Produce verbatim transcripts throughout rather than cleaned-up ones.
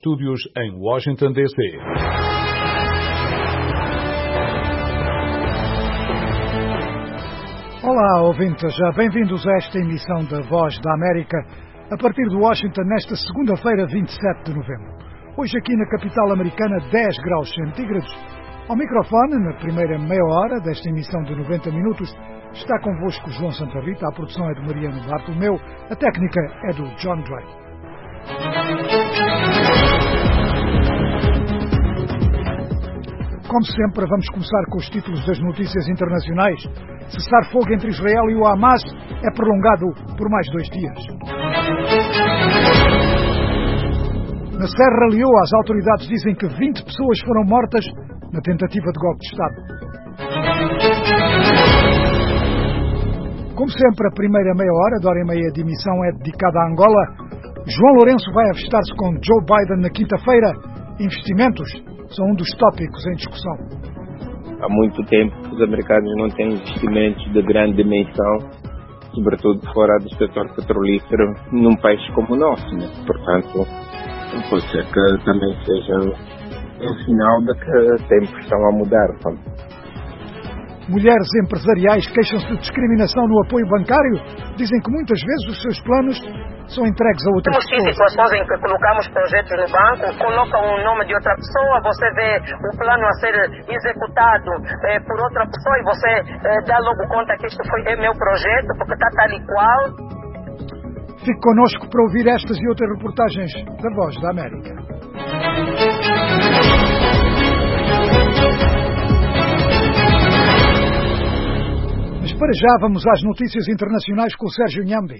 estúdios em Washington, D C Olá, ouvintes, bem-vindos a esta emissão da Voz da América, a partir de Washington, nesta segunda-feira, vinte e sete de novembro. Hoje aqui na capital americana, dez graus centígrados. Ao microfone, na primeira meia hora desta emissão de noventa minutos, está convosco João Santa Rita, a produção é de Mariano Bartolomeu, a técnica é do John Drake. Como sempre, vamos começar com os títulos das notícias internacionais. Cessar fogo entre Israel e o Hamas é prolongado por mais dois dias. Na Serra Leoa, as autoridades dizem que vinte pessoas foram mortas na tentativa de golpe de Estado. Como sempre, a primeira meia hora, de hora e meia de emissão, é dedicada a Angola. João Lourenço vai avistar-se com Joe Biden na quinta-feira. Investimentos são um dos tópicos em discussão. Há muito tempo que os americanos não têm investimentos de grande dimensão, sobretudo fora do setor petrolífero, num país como o nosso, né? Portanto, pode ser que também seja um sinal de que tempos estão a mudar. Sabe? Mulheres empresariais queixam-se de discriminação no apoio bancário. Dizem que muitas vezes os seus planos são entregues a outras pessoas. Temos situações em que colocamos projetos no banco, colocam o nome de outra pessoa, você vê o plano a ser executado eh, por outra pessoa e você eh, dá logo conta que isto foi, é meu projeto, porque está tal e qual. Fique connosco para ouvir estas e outras reportagens da Voz da América. Mas para já vamos às notícias internacionais com o Sérgio Nhambi.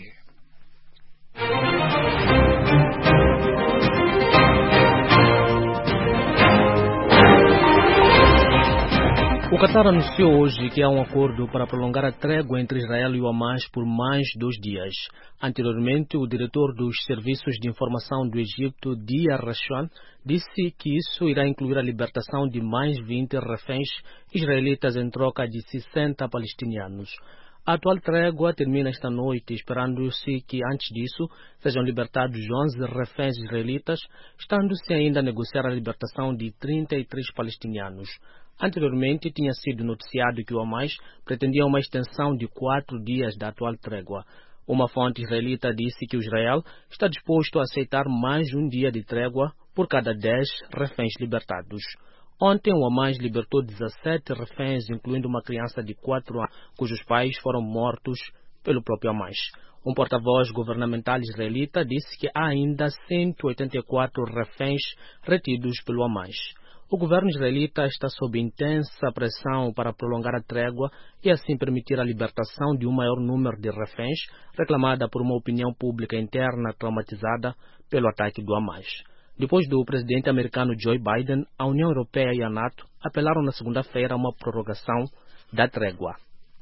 O Qatar anunciou hoje que há um acordo para prolongar a trégua entre Israel e o Hamas por mais dois dias. Anteriormente, o diretor dos Serviços de Informação do Egito, Dia Rashan, disse que isso irá incluir a libertação de mais vinte reféns israelitas em troca de sessenta palestinianos. A atual trégua termina esta noite, esperando-se que, antes disso, sejam libertados onze reféns israelitas, estando-se ainda a negociar a libertação de trinta e três palestinianos. Anteriormente, tinha sido noticiado que o Hamas pretendia uma extensão de quatro dias da atual trégua. Uma fonte israelita disse que o Israel está disposto a aceitar mais um dia de trégua por cada dez reféns libertados. Ontem, o Hamas libertou dezessete reféns, incluindo uma criança de quatro anos, cujos pais foram mortos pelo próprio Hamas. Um porta-voz governamental israelita disse que há ainda cento e oitenta e quatro reféns retidos pelo Hamas. O governo israelita está sob intensa pressão para prolongar a trégua e assim permitir a libertação de um maior número de reféns, reclamada por uma opinião pública interna traumatizada pelo ataque do Hamas. Depois do presidente americano Joe Biden, a União Europeia e a NATO apelaram na segunda-feira a uma prorrogação da trégua.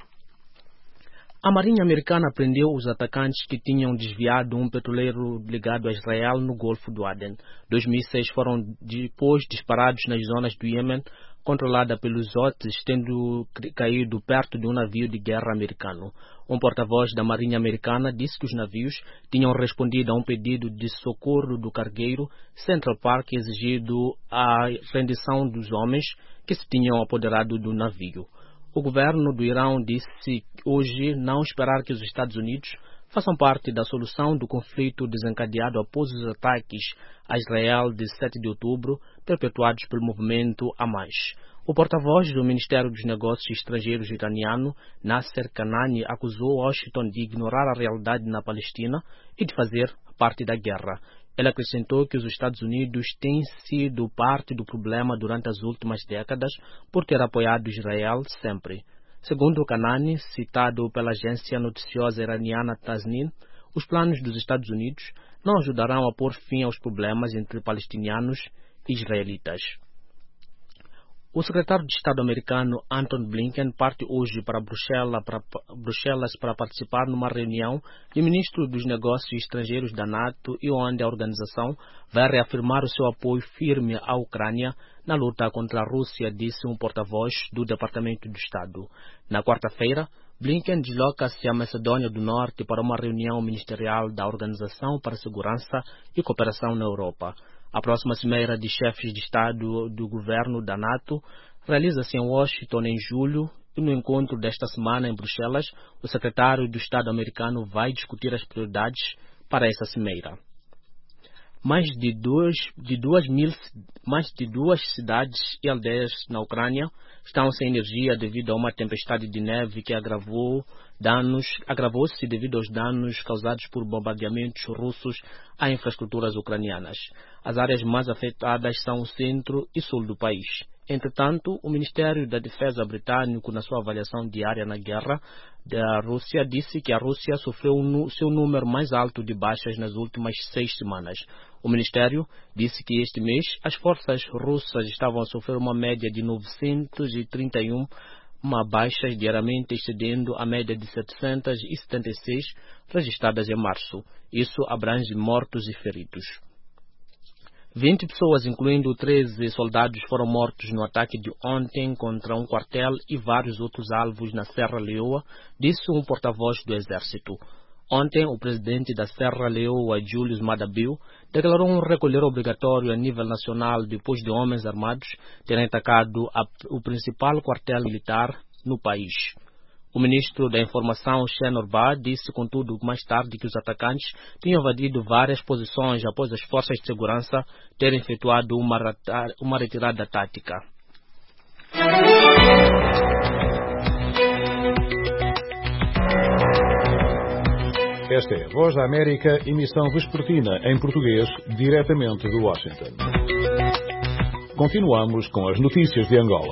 A Marinha Americana prendeu os atacantes que tinham desviado um petroleiro ligado a Israel no Golfo do Aden. Dois mísseis foram depois disparados nas zonas do Iêmen, controlada pelos Houthis, tendo caído perto de um navio de guerra americano. Um porta-voz da Marinha Americana disse que os navios tinham respondido a um pedido de socorro do cargueiro Central Park, exigido a rendição dos homens que se tinham apoderado do navio. O governo do Irão disse hoje não esperar que os Estados Unidos façam parte da solução do conflito desencadeado após os ataques a Israel de sete de outubro, perpetuados pelo movimento Hamas. O porta-voz do Ministério dos Negócios Estrangeiros iraniano, Nasser Kanani, acusou Washington de ignorar a realidade na Palestina e de fazer parte da guerra. Ele acrescentou que os Estados Unidos têm sido parte do problema durante as últimas décadas por ter apoiado Israel sempre. Segundo o Kanani, citado pela agência noticiosa iraniana Tasnim, os planos dos Estados Unidos não ajudarão a pôr fim aos problemas entre palestinianos e israelitas. O secretário de Estado americano Antony Blinken parte hoje para Bruxelas para, Bruxelas para participar numa reunião de ministros dos negócios estrangeiros da NATO e onde a organização vai reafirmar o seu apoio firme à Ucrânia na luta contra a Rússia, disse um porta-voz do Departamento de Estado. Na quarta-feira, Blinken desloca-se à Macedônia do Norte para uma reunião ministerial da Organização para a Segurança e Cooperação na Europa. A próxima cimeira de chefes de Estado do governo da NATO realiza-se em Washington em julho e no encontro desta semana em Bruxelas, o secretário do Estado americano vai discutir as prioridades para essa cimeira. Mais de duas, de duas mil, mais de duas cidades e aldeias na Ucrânia estão sem energia devido a uma tempestade de neve que agravou danos, agravou-se devido aos danos causados por bombardeamentos russos a infraestruturas ucranianas. As áreas mais afetadas são o centro e sul do país. Entretanto, o Ministério da Defesa britânico, na sua avaliação diária na guerra da Rússia, disse que a Rússia sofreu o seu número mais alto de baixas nas últimas seis semanas. O Ministério disse que este mês as forças russas estavam a sofrer uma média de novecentos e trinta e um baixas diariamente, excedendo a média de setecentos e setenta e seis registradas em março. Isso abrange mortos e feridos. vinte pessoas, incluindo treze soldados, foram mortos no ataque de ontem contra um quartel e vários outros alvos na Serra Leoa, disse um porta-voz do Exército. Ontem, o presidente da Serra Leoa, Julius Maada Bio, declarou um recolher obrigatório a nível nacional depois de homens armados terem atacado a, o principal quartel militar no país. O ministro da Informação, Shenor Ba, disse, contudo, mais tarde que os atacantes tinham invadido várias posições após as forças de segurança terem efetuado uma, uma retirada tática. Esta é a Voz da América, emissão vespertina em português, diretamente de Washington. Continuamos com as notícias de Angola.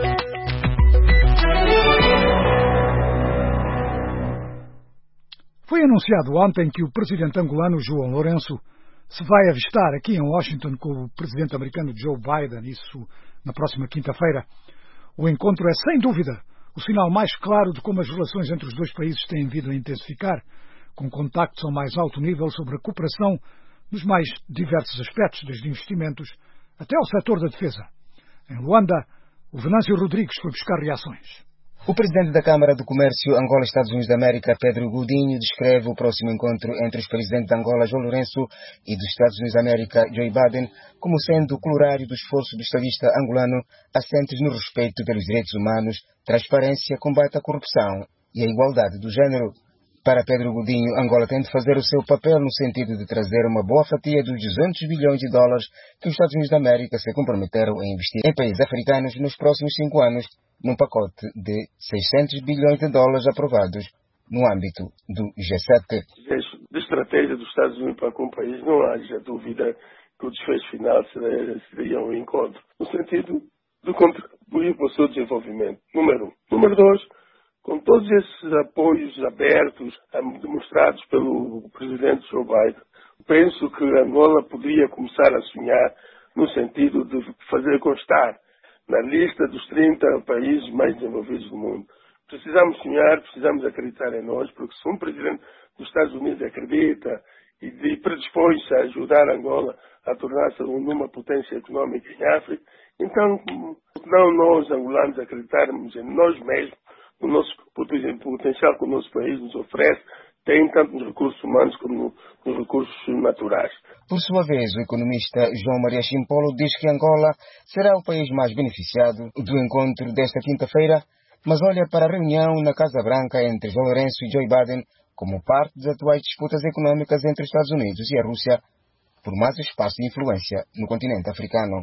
Foi anunciado ontem que o presidente angolano João Lourenço se vai avistar aqui em Washington com o presidente americano Joe Biden, isso na próxima quinta-feira. O encontro é, sem dúvida, o sinal mais claro de como as relações entre os dois países têm vindo a intensificar, com contactos ao mais alto nível sobre a cooperação nos mais diversos aspectos, desde investimentos até ao setor da defesa. Em Luanda, o Venâncio Rodrigues foi buscar reações. O presidente da Câmara do Comércio Angola-Estados Unidos da América, Pedro Godinho, descreve o próximo encontro entre os presidentes de Angola, João Lourenço, e dos Estados Unidos da América, Joe Biden, como sendo o colorário do esforço do estadista angolano assentes no respeito pelos direitos humanos, transparência, combate à corrupção e a igualdade do género. Para Pedro Godinho, Angola tem de fazer o seu papel no sentido de trazer uma boa fatia dos duzentos bilhões de dólares que os Estados Unidos da América se comprometeram a investir em países africanos nos próximos cinco anos, num pacote de seiscentos bilhões de dólares aprovados no âmbito do G sete. Da estratégia dos Estados Unidos para com o país, não haja dúvida que o desfecho final seria, seria um encontro, no sentido de contribuir para o seu desenvolvimento. Número um. Número dois, com todos esses apoios abertos, demonstrados pelo presidente Joe Biden, penso que Angola poderia começar a sonhar no sentido de fazer constar na lista dos trinta países mais desenvolvidos do mundo. Precisamos sonhar, precisamos acreditar em nós, porque se um presidente dos Estados Unidos acredita e predispõe-se a ajudar Angola a tornar-se numa potência económica em África, então não nós, angolanos, acreditarmos em nós mesmos, o nosso potencial que o nosso país nos oferece, tem tanto nos recursos humanos como nos recursos naturais. Por sua vez, o economista João Maria Chimpolo diz que Angola será o país mais beneficiado do encontro desta quinta-feira, mas olha para a reunião na Casa Branca entre João Lourenço e Joe Biden como parte das atuais disputas econômicas entre os Estados Unidos e a Rússia por mais espaço de influência no continente africano.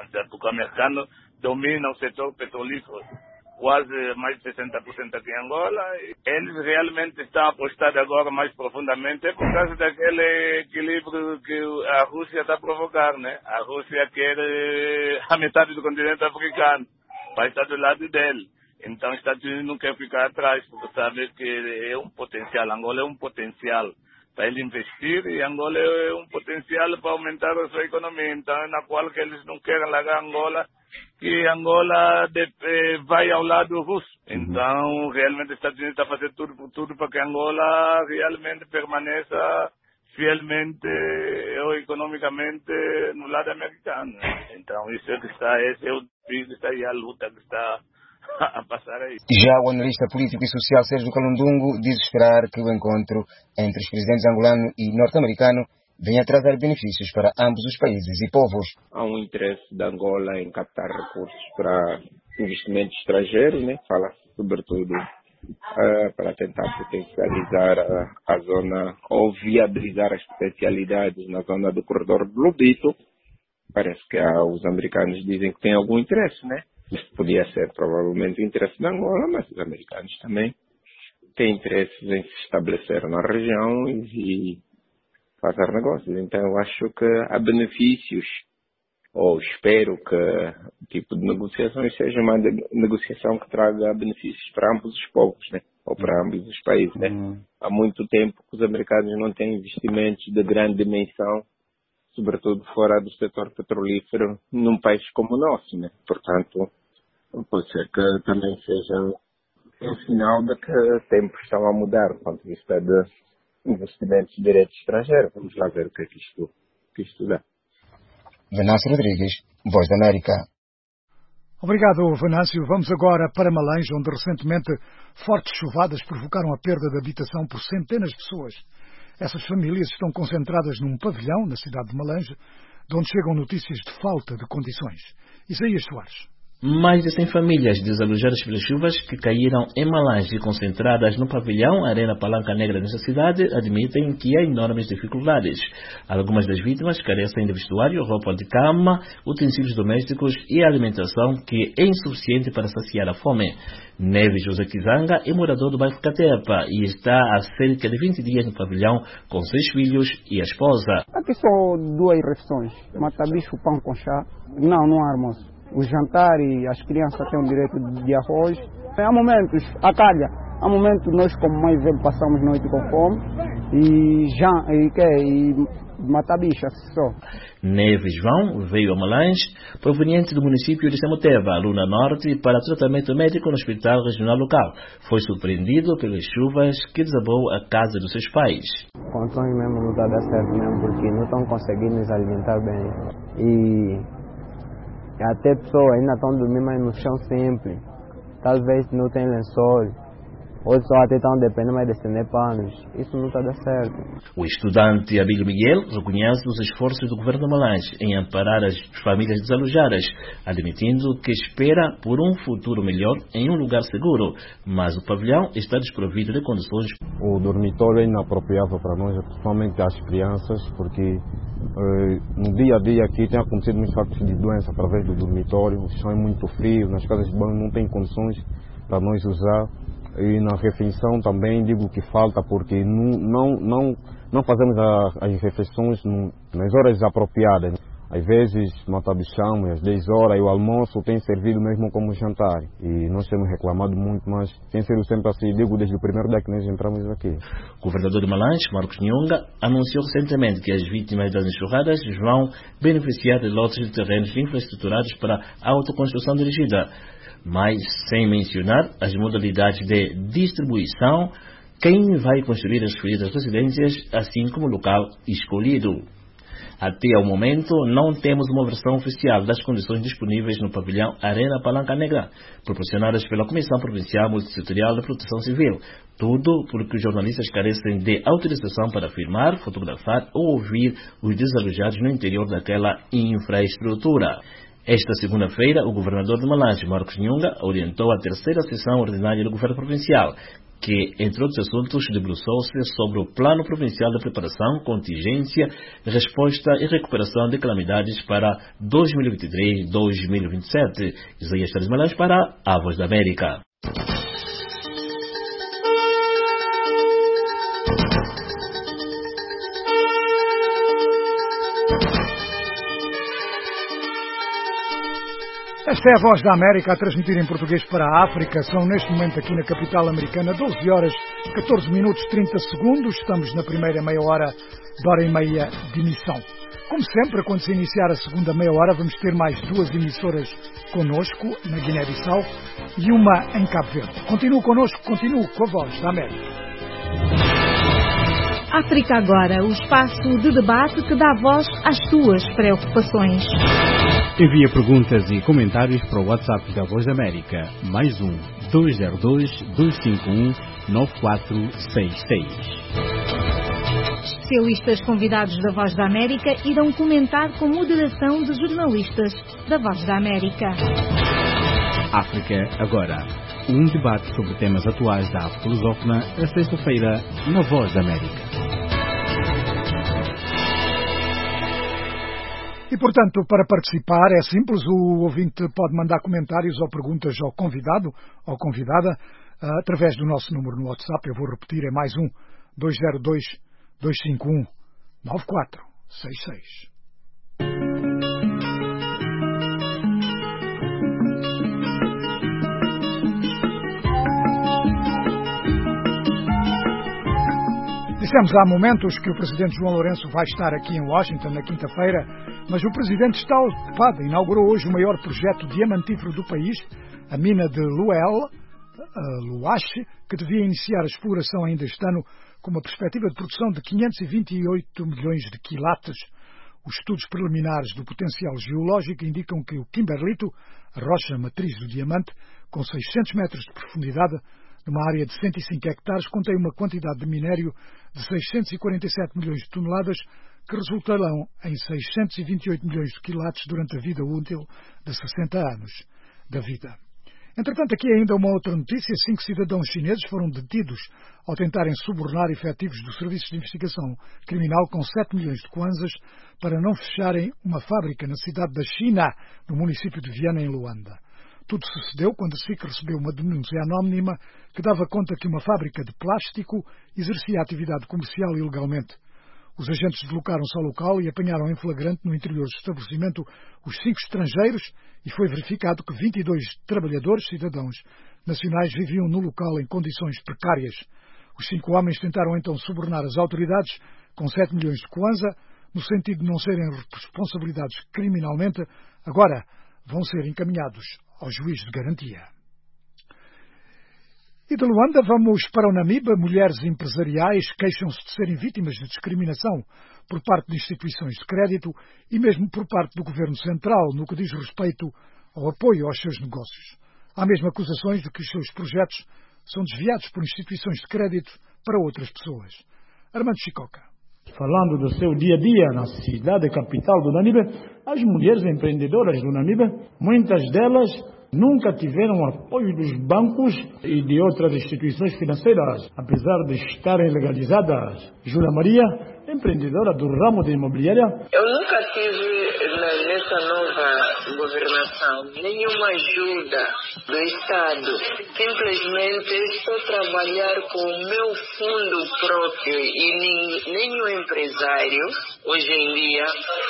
O americano domina o setor petrolífero, quase mais de sessenta por cento aqui em Angola. Eles realmente estão apostados agora mais profundamente por causa daquele equilíbrio que a Rússia está a provocar, né? A Rússia quer a metade do continente africano, vai estar do lado dele. Então, os Estados Unidos não quer ficar atrás, porque sabe que é um potencial. Angola é um potencial para ele investir e Angola é um potencial para aumentar a sua economia. Então, na qual que eles não querem largar Angola, que Angola de, eh, vai ao lado russo. Então, realmente, os Estados Unidos estão fazendo tudo por tudo para que Angola realmente permaneça fielmente ou economicamente no lado americano. Então, isso é que está, esse é o desafio que está aí, a luta que está a passar aí. Já o analista político e social Sérgio Calundungo diz esperar que o encontro entre os presidentes angolano e norte-americano vem a trazer benefícios para ambos os países e povos. Há um interesse da Angola em captar recursos para investimento estrangeiro, né? Fala-se sobretudo uh, para tentar potencializar a, a zona ou viabilizar as potencialidades na zona do corredor do Lobito. Parece que há, os americanos dizem que têm algum interesse, né? Isso podia ser provavelmente o interesse da Angola, mas os americanos também têm interesses em se estabelecer na região e, e fazer negócios. Então eu acho que há benefícios, ou espero que o tipo de negociações seja uma negociação que traga benefícios para ambos os povos, né? Ou para ambos os países, né? Uhum. Há muito tempo que os americanos não têm investimentos de grande dimensão, sobretudo fora do setor petrolífero, num país como o nosso, né? Portanto, pode ser que também seja um sinal de que tempos estão a mudar do ponto de vista de investimentos diretos estrangeiros. Vamos lá ver o que é que isto, que isto dá. Venâncio Rodrigues, Voz da América. Obrigado, Venâncio. Vamos agora para Malange, onde recentemente fortes chuvadas provocaram a perda de habitação por centenas de pessoas. Essas famílias estão concentradas num pavilhão na cidade de Malange, de onde chegam notícias de falta de condições. Isaías Soares. Mais de cem famílias desalojadas pelas chuvas que caíram em Malange e concentradas no pavilhão Arena Palanca Negra nesta cidade admitem que há enormes dificuldades. Algumas das vítimas carecem de vestuário, roupa de cama, utensílios domésticos e alimentação que é insuficiente para saciar a fome. Neves José Kizanga é morador do bairro Catepa e está há cerca de vinte dias no pavilhão com seis filhos e a esposa. Aqui só duas refeições, mata-bicho, pão com chá. Não, não há almoço. O jantar e as crianças têm o direito de arroz. Há momentos, a calha, há momentos nós como mãe velho passamos noite com fome e, já, e, que, e matar bicha só. Neves João veio a Malange, proveniente do município de Semoteva, Luna Norte, para tratamento médico no hospital regional local. Foi surpreendido pelas chuvas que desabou a casa dos seus pais. Condições mesmo não está a dar certo mesmo, porque não estão conseguindo nos alimentar bem. E até pessoas ainda estão dormindo mais no chão sempre. Talvez não tem lençol. Outros só até estão dependendo mais de estender panos. Isso não está a dar certo. O estudante Abílio Miguel reconhece os esforços do governo de Malange em amparar as famílias desalojadas, admitindo que espera por um futuro melhor em um lugar seguro, mas o pavilhão está desprovido de condições. O dormitório é inapropriado para nós, principalmente as crianças, porque eh, no dia a dia aqui tem acontecido muitos fatos de doença através do dormitório. O chão é muito frio, nas casas de banho não tem condições para nós usar. E na refeição também digo que falta, porque não, não, não, não fazemos a, as refeições no, nas horas apropriadas. Às vezes nós bichamos às dez horas e o almoço tem servido mesmo como jantar. E nós temos reclamado muito, mas tem sido sempre assim, digo desde o primeiro dia que nós entramos aqui. O governador de Malange, Marcos Nhunga, anunciou recentemente que as vítimas das enxurradas vão beneficiar de lotes de terrenos infraestruturados para a autoconstrução dirigida, mas sem mencionar as modalidades de distribuição, quem vai construir as referidas residências, assim como o local escolhido. Até ao momento, não temos uma versão oficial das condições disponíveis no pavilhão Arena Palanca Negra, proporcionadas pela Comissão Provincial Multissetorial de Proteção Civil. Tudo porque os jornalistas carecem de autorização para filmar, fotografar ou ouvir os desalojados no interior daquela infraestrutura. Esta segunda-feira, o governador de Malange, Marcos Nhunga, orientou a terceira sessão ordinária do governo provincial, que, entre outros assuntos, debruçou-se sobre o Plano Provincial de Preparação, Contingência, Resposta e Recuperação de Calamidades para dois mil e vinte e três a dois mil e vinte e sete. Isaías Soares Malange para a Voz da América. Esta é a Voz da América a transmitir em português para a África. São neste momento aqui na capital americana doze horas, catorze minutos, trinta segundos. Estamos na primeira meia hora de hora e meia de emissão. Como sempre, quando se iniciar a segunda meia hora, vamos ter mais duas emissoras connosco, na Guiné-Bissau, e uma em Cabo Verde. Continue connosco, continue com a Voz da América. África Agora, o espaço de debate que dá voz às suas preocupações. Envie perguntas e comentários para o WhatsApp da Voz da América, mais um, dois zero dois, dois cinco um, nove quatro seis seis. especialistas convidados da Voz da América irão comentar com moderação de jornalistas da Voz da América. África Agora. Um debate sobre temas atuais da África lusófona, a sexta-feira, na Voz da América. E, portanto, para participar é simples, o ouvinte pode mandar comentários ou perguntas ao convidado ou convidada através do nosso número no WhatsApp. Eu vou repetir, é mais um, dois zero dois, dois cinco um, nove quatro seis seis. Dissemos há momentos que o Presidente João Lourenço vai estar aqui em Washington na quinta-feira, mas o Presidente está ocupado. Inaugurou hoje o maior projeto diamantífero do país, a mina de Luel, Luache, que devia iniciar a exploração ainda este ano com uma perspectiva de produção de quinhentos e vinte e oito milhões de quilates. Os estudos preliminares do potencial geológico indicam que o Kimberlito, a rocha matriz do diamante, com seiscentos metros de profundidade, numa área de cento e cinco hectares, contém uma quantidade de minério de seiscentos e quarenta e sete milhões de toneladas, que resultarão em seiscentos e vinte e oito milhões de quilates durante a vida útil de sessenta anos da vida. Entretanto, aqui ainda uma outra notícia. Cinco cidadãos chineses foram detidos ao tentarem subornar efetivos dos serviços de investigação criminal com sete milhões de kwanzas para não fecharem uma fábrica na cidade da China, no município de Viana, em Luanda. Tudo sucedeu quando a S I C recebeu uma denúncia anónima que dava conta que uma fábrica de plástico exercia atividade comercial ilegalmente. Os agentes deslocaram-se ao local e apanharam em flagrante no interior do estabelecimento os cinco estrangeiros e foi verificado que vinte e dois trabalhadores, cidadãos nacionais, viviam no local em condições precárias. Os cinco homens tentaram então subornar as autoridades com sete milhões de kwanza, no sentido de não serem responsabilizados criminalmente. Agora vão ser encaminhados ao juiz de garantia. E de Luanda vamos para o Namibe. Mulheres empresariais queixam-se de serem vítimas de discriminação por parte de instituições de crédito e mesmo por parte do governo central no que diz respeito ao apoio aos seus negócios. Há mesmo acusações de que os seus projetos são desviados por instituições de crédito para outras pessoas. Armando Chicoca. Falando do seu dia-a-dia na cidade capital do Namibe, as mulheres empreendedoras do Namibe, muitas delas nunca tiveram apoio dos bancos e de outras instituições financeiras, apesar de estarem legalizadas. Júlia Maria, empreendedora do ramo de imobiliária. Eu nunca tive nessa nova governação nenhuma ajuda do Estado. Simplesmente estou trabalhar com o meu fundo próprio e nenhum empresário hoje em dia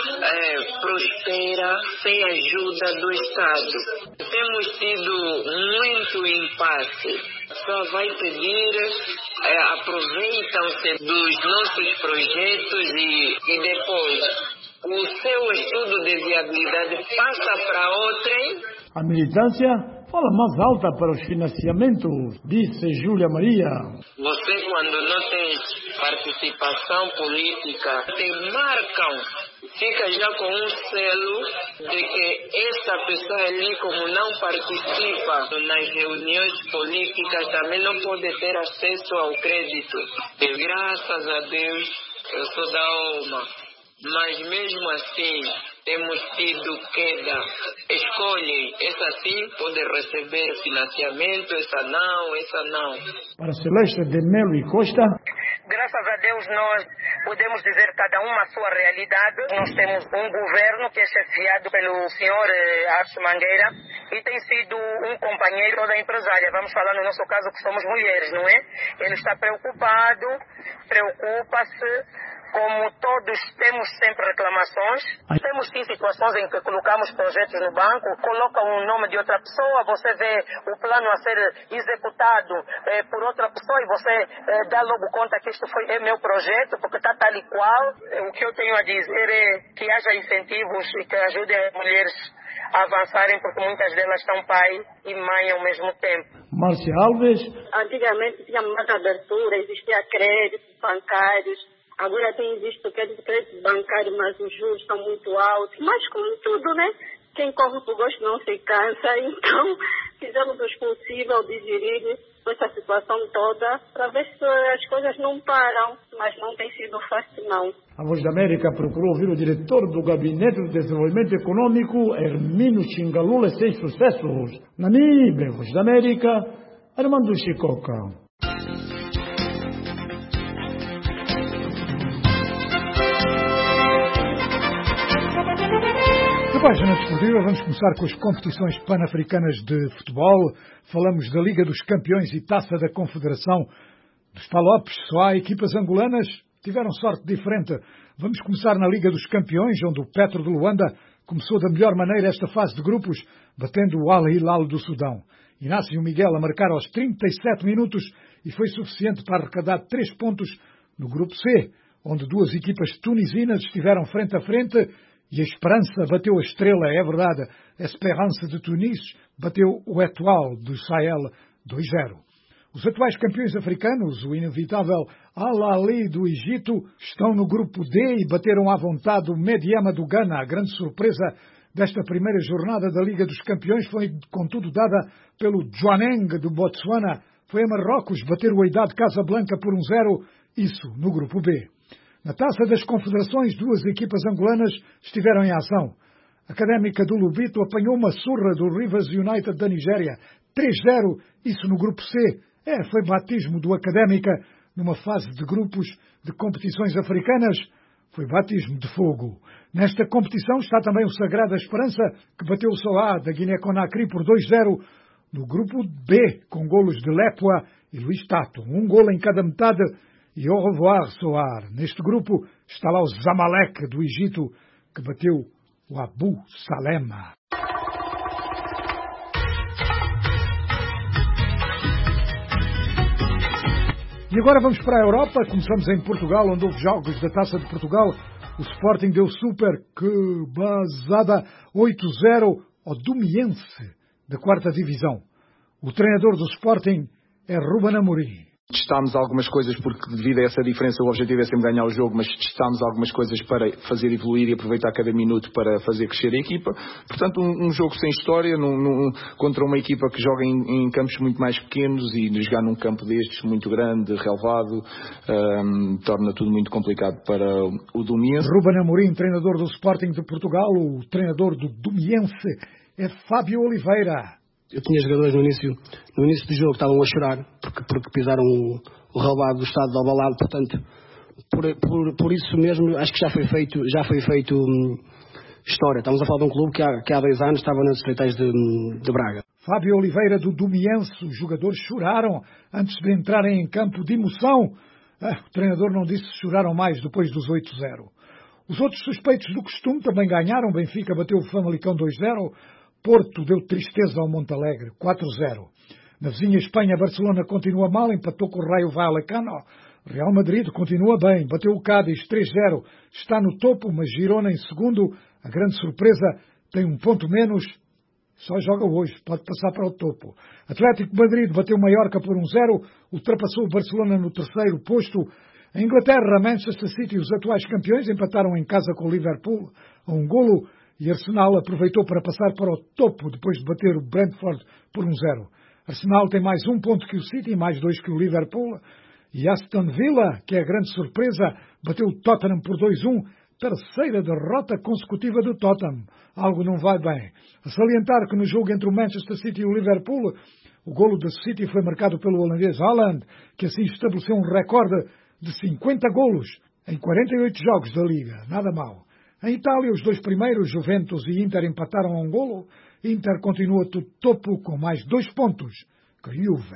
é, prospera sem ajuda do Estado. Temos tido muito impasse. Só vai pedir, é, aproveitam-se dos nossos projetos e, e depois o seu estudo de viabilidade passa para outrem. A militância fala mais alta para os financiamentos, disse Júlia Maria. Você, quando não tem participação política, te marcam, fica já com um selo de que essa pessoa ali, como não participa nas reuniões políticas, também não pode ter acesso ao crédito. E graças a Deus, eu sou da alma. Mas mesmo assim, temos tido queda. Escolhem, essa sim pode receber financiamento, essa não, essa não. Para Celeste de Melo e Costa. Graças a Deus nós podemos dizer cada um a sua realidade. Nós temos um governo que é chefiado pelo senhor Arthur Mangueira e tem sido um companheiro da empresária. Vamos falar no nosso caso que somos mulheres, não é? Ele está preocupado, preocupa-se. Como todos temos sempre reclamações, temos sim situações em que colocamos projetos no banco, coloca o nome de outra pessoa, você vê o plano a ser executado eh, por outra pessoa e você eh, dá logo conta que isto foi é meu projeto, porque está tal e qual. O que eu tenho a dizer é que haja incentivos e que ajudem as mulheres a avançarem, porque muitas delas são pai e mãe ao mesmo tempo. Márcia Alves. Antigamente tinha mais abertura, existia créditos bancários. Agora tem visto que os créditos bancários, mas os juros estão muito altos. Mas como tudo, né? Quem corre por gosto não se cansa. Então, fizemos o possível de gerir essa situação toda para ver se as coisas não param, mas não tem sido fácil, não. A Voz da América procurou ouvir o diretor do Gabinete de Desenvolvimento Econômico, Hermínio Xingalula, sem sucessos. Namibe, Voz da América, Armando Chicoca. Na página desportiva vamos começar com as competições pan-africanas de futebol. Falamos da Liga dos Campeões e Taça da Confederação dos Palopes. Só há equipas angolanas que tiveram sorte diferente. Vamos começar na Liga dos Campeões, onde o Petro de Luanda começou da melhor maneira esta fase de grupos, batendo o Al Hilal do Sudão. Inácio Miguel a marcar aos trinta e sete minutos e foi suficiente para arrecadar três pontos no grupo C, onde duas equipas tunisinas estiveram frente a frente. E a Esperança bateu a Estrela, é verdade. A Esperança de Tunis bateu o Etoile do Sahel dois a zero. Os atuais campeões africanos, o inevitável Al-Ahly do Egito, estão no grupo D e bateram à vontade o Medyama do Ghana. A grande surpresa desta primeira jornada da Liga dos Campeões foi, contudo, dada pelo Jwaneng do Botsuana. Foi a Marrocos bater o Wydad Casablanca por um zero, isso no grupo B. Na Taça das Confederações, duas equipas angolanas estiveram em ação. A Académica do Lubito apanhou uma surra do Rivers United da Nigéria, três a zero, isso no grupo C. É, foi batismo do Académica numa fase de grupos de competições africanas. Foi batismo de fogo. Nesta competição está também o Sagrada Esperança, que bateu o Soá da Guiné-Conakry por dois a zero no grupo B, com golos de Lepua e Luís Tato. Um golo em cada metade. E au revoir, Soar. Neste grupo está lá o Zamalek do Egito, que bateu o Abu Salema. E agora vamos para a Europa. Começamos em Portugal, onde houve jogos da Taça de Portugal. O Sporting deu super, que basada, oito a zero ao Domiense, da quarta divisão. O treinador do Sporting é Ruben Amorim. Testámos algumas coisas porque devido a essa diferença o objetivo é sempre ganhar o jogo, mas testámos algumas coisas para fazer evoluir e aproveitar cada minuto para fazer crescer a equipa. Portanto, um, um jogo sem história, num, num, contra uma equipa que joga em, em campos muito mais pequenos, e jogar num campo destes muito grande, relevado, um, torna tudo muito complicado para o Domiense. Ruben Amorim, treinador do Sporting de Portugal. O treinador do Domiense é Fábio Oliveira. Eu tinha jogadores no início, no início do jogo que estavam a chorar porque, porque pisaram o, o relvado do estado de Alvalade, portanto, por, por, por isso mesmo acho que já foi feito, já foi feito hum, história. Estamos a falar de um clube que há, que há dois anos estava nas estreitais de, de Braga. Fábio Oliveira do Domiense. Os jogadores choraram antes de entrarem em campo de emoção. Ah, o treinador não disse se choraram mais depois dos oito a zero. Os outros suspeitos do costume também ganharam. Benfica bateu o Famalicão dois a zero. Porto deu tristeza ao Montalegre, quatro a zero. Na vizinha Espanha, Barcelona continua mal, empatou com o Raio Vallecano. Real Madrid continua bem, bateu o Cádiz três a zero. Está no topo, mas Girona em segundo. A grande surpresa, tem um ponto menos, só joga hoje, pode passar para o topo. Atlético de Madrid bateu o Mallorca por um a zero, ultrapassou o Barcelona no terceiro posto. Em Inglaterra, Manchester City, os atuais campeões, empataram em casa com o Liverpool a um golo. E Arsenal aproveitou para passar para o topo depois de bater o Brentford por um a zero. Arsenal tem mais um ponto que o City, mais dois que o Liverpool. E Aston Villa, que é a grande surpresa, bateu o Tottenham por dois a um. Terceira derrota consecutiva do Tottenham. Algo não vai bem. A salientar que no jogo entre o Manchester City e o Liverpool, o golo do City foi marcado pelo holandês Haaland, que assim estabeleceu um recorde de cinquenta golos em quarenta e oito jogos da Liga. Nada mal. Em Itália, os dois primeiros, Juventus e Inter, empataram a um golo. Inter continua no topo com mais dois pontos que Juve.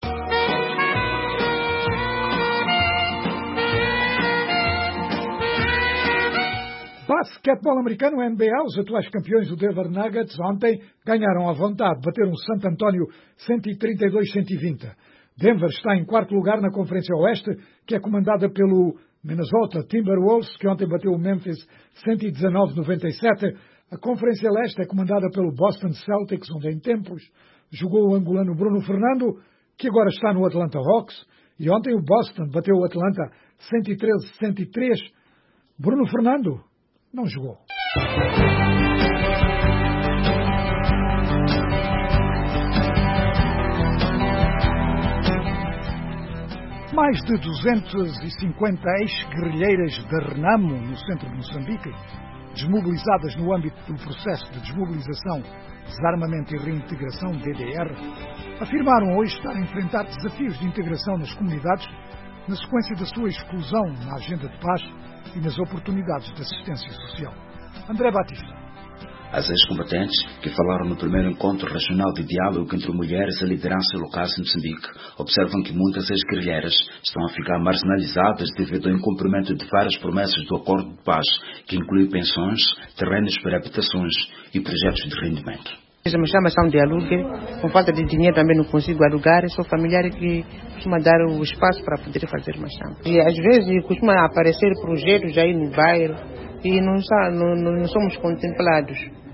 Basquetebol americano, N B A, os atuais campeões do Denver Nuggets ontem ganharam à vontade, bateram Santo António cento e trinta e dois a cento e vinte. Denver está em quarto lugar na Conferência Oeste, que é comandada pelo Minnesota Timberwolves, que ontem bateu o Memphis cento e dezanove a noventa e sete. A Conferência Leste é comandada pelo Boston Celtics, onde em tempos jogou o angolano Bruno Fernando, que agora está no Atlanta Hawks. E ontem o Boston bateu o Atlanta cento e treze a cento e três. Bruno Fernando não jogou. Mais de duzentas e cinquenta ex-guerrilheiras da Renamo, no centro de Moçambique, desmobilizadas no âmbito do processo de desmobilização, desarmamento e reintegração D D R, afirmaram hoje estar a enfrentar desafios de integração nas comunidades na sequência da sua exclusão na agenda de paz e nas oportunidades de assistência social. André Batista. As ex-combatentes, que falaram no primeiro encontro regional de diálogo entre mulheres e lideranças locais em Moçambique, observam que muitas ex-guerrilheiras estão a ficar marginalizadas devido ao incumprimento de várias promessas do acordo de paz, que inclui pensões, terrenos para habitações e projetos de rendimento. Me chama-se de aluguel, com falta de dinheiro também não consigo alugar, sou familiar que costuma dar o espaço para poder fazer machão. E às vezes costuma aparecer projetos aí no bairro e não, não, não somos contemplados.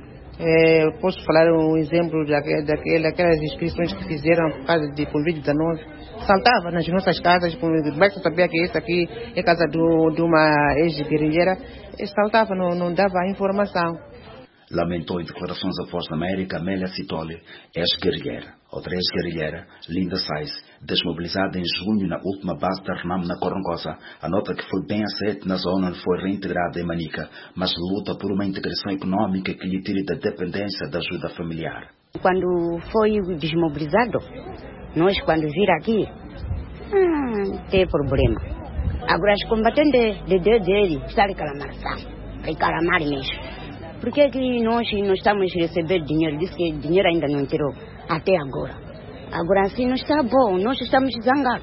É, posso falar um exemplo daquelas, daquelas inscrições que fizeram por causa de covid dezenove. Saltava nas nossas casas, basta sabia que essa aqui é casa do, de uma ex-guerrilheira, saltava, não, não dava a informação. Lamentou em declarações à Voz da América Amélia Citoli, ex-guerrilheira. Outra ex-guerrilheira, Linda Sais, desmobilizada em junho na última base da Renamo na Corongosa, anota que foi bem aceita na zona onde foi reintegrada em Manica, mas luta por uma integração econômica que lhe tire da dependência da ajuda familiar. Quando foi desmobilizado, nós quando vir aqui, hum, tem problema. Agora os combatentes de D D R estão reclamação, reclamar mesmo. Por que que nós não estamos recebendo dinheiro? Diz que dinheiro ainda não entrou até agora. Agora assim não está bom, nós estamos zangados.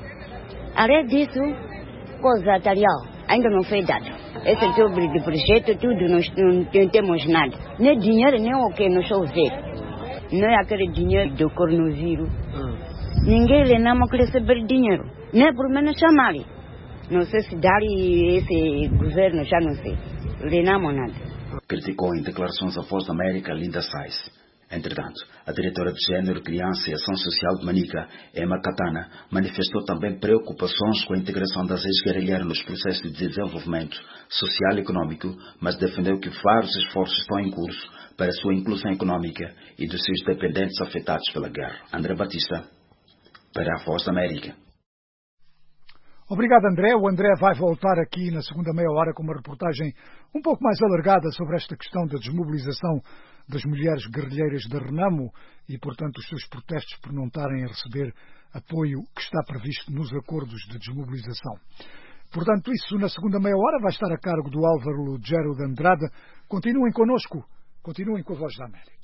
Além disso, coisa material ainda não foi dado. Esse tipo de projeto, tudo, nós não, não temos nada. Nem dinheiro, nem o que nós ouvimos. Não é aquele dinheiro do coronavírus. Hum. Ninguém lhe não quer receber dinheiro. Nem por menos chamar. Não sei se dar esse governo, já não sei. Lhe não nada. Criticou em declarações à Voz da América Linda Sais. Entretanto, a diretora de Gênero, Criança e Ação Social de Manica, Emma Katana, manifestou também preocupações com a integração das ex-guerrilheiras nos processos de desenvolvimento social e econômico, mas defendeu que vários esforços estão em curso para a sua inclusão econômica e dos seus dependentes afetados pela guerra. André Batista, para a Voz da América. Obrigado, André. O André vai voltar aqui na segunda meia hora com uma reportagem um pouco mais alargada sobre esta questão da desmobilização das mulheres guerrilheiras da Renamo e, portanto, os seus protestos por não estarem a receber apoio que está previsto nos acordos de desmobilização. Portanto, isso na segunda meia hora vai estar a cargo do Álvaro Lugero de Andrade. Continuem connosco, continuem com a Voz da América.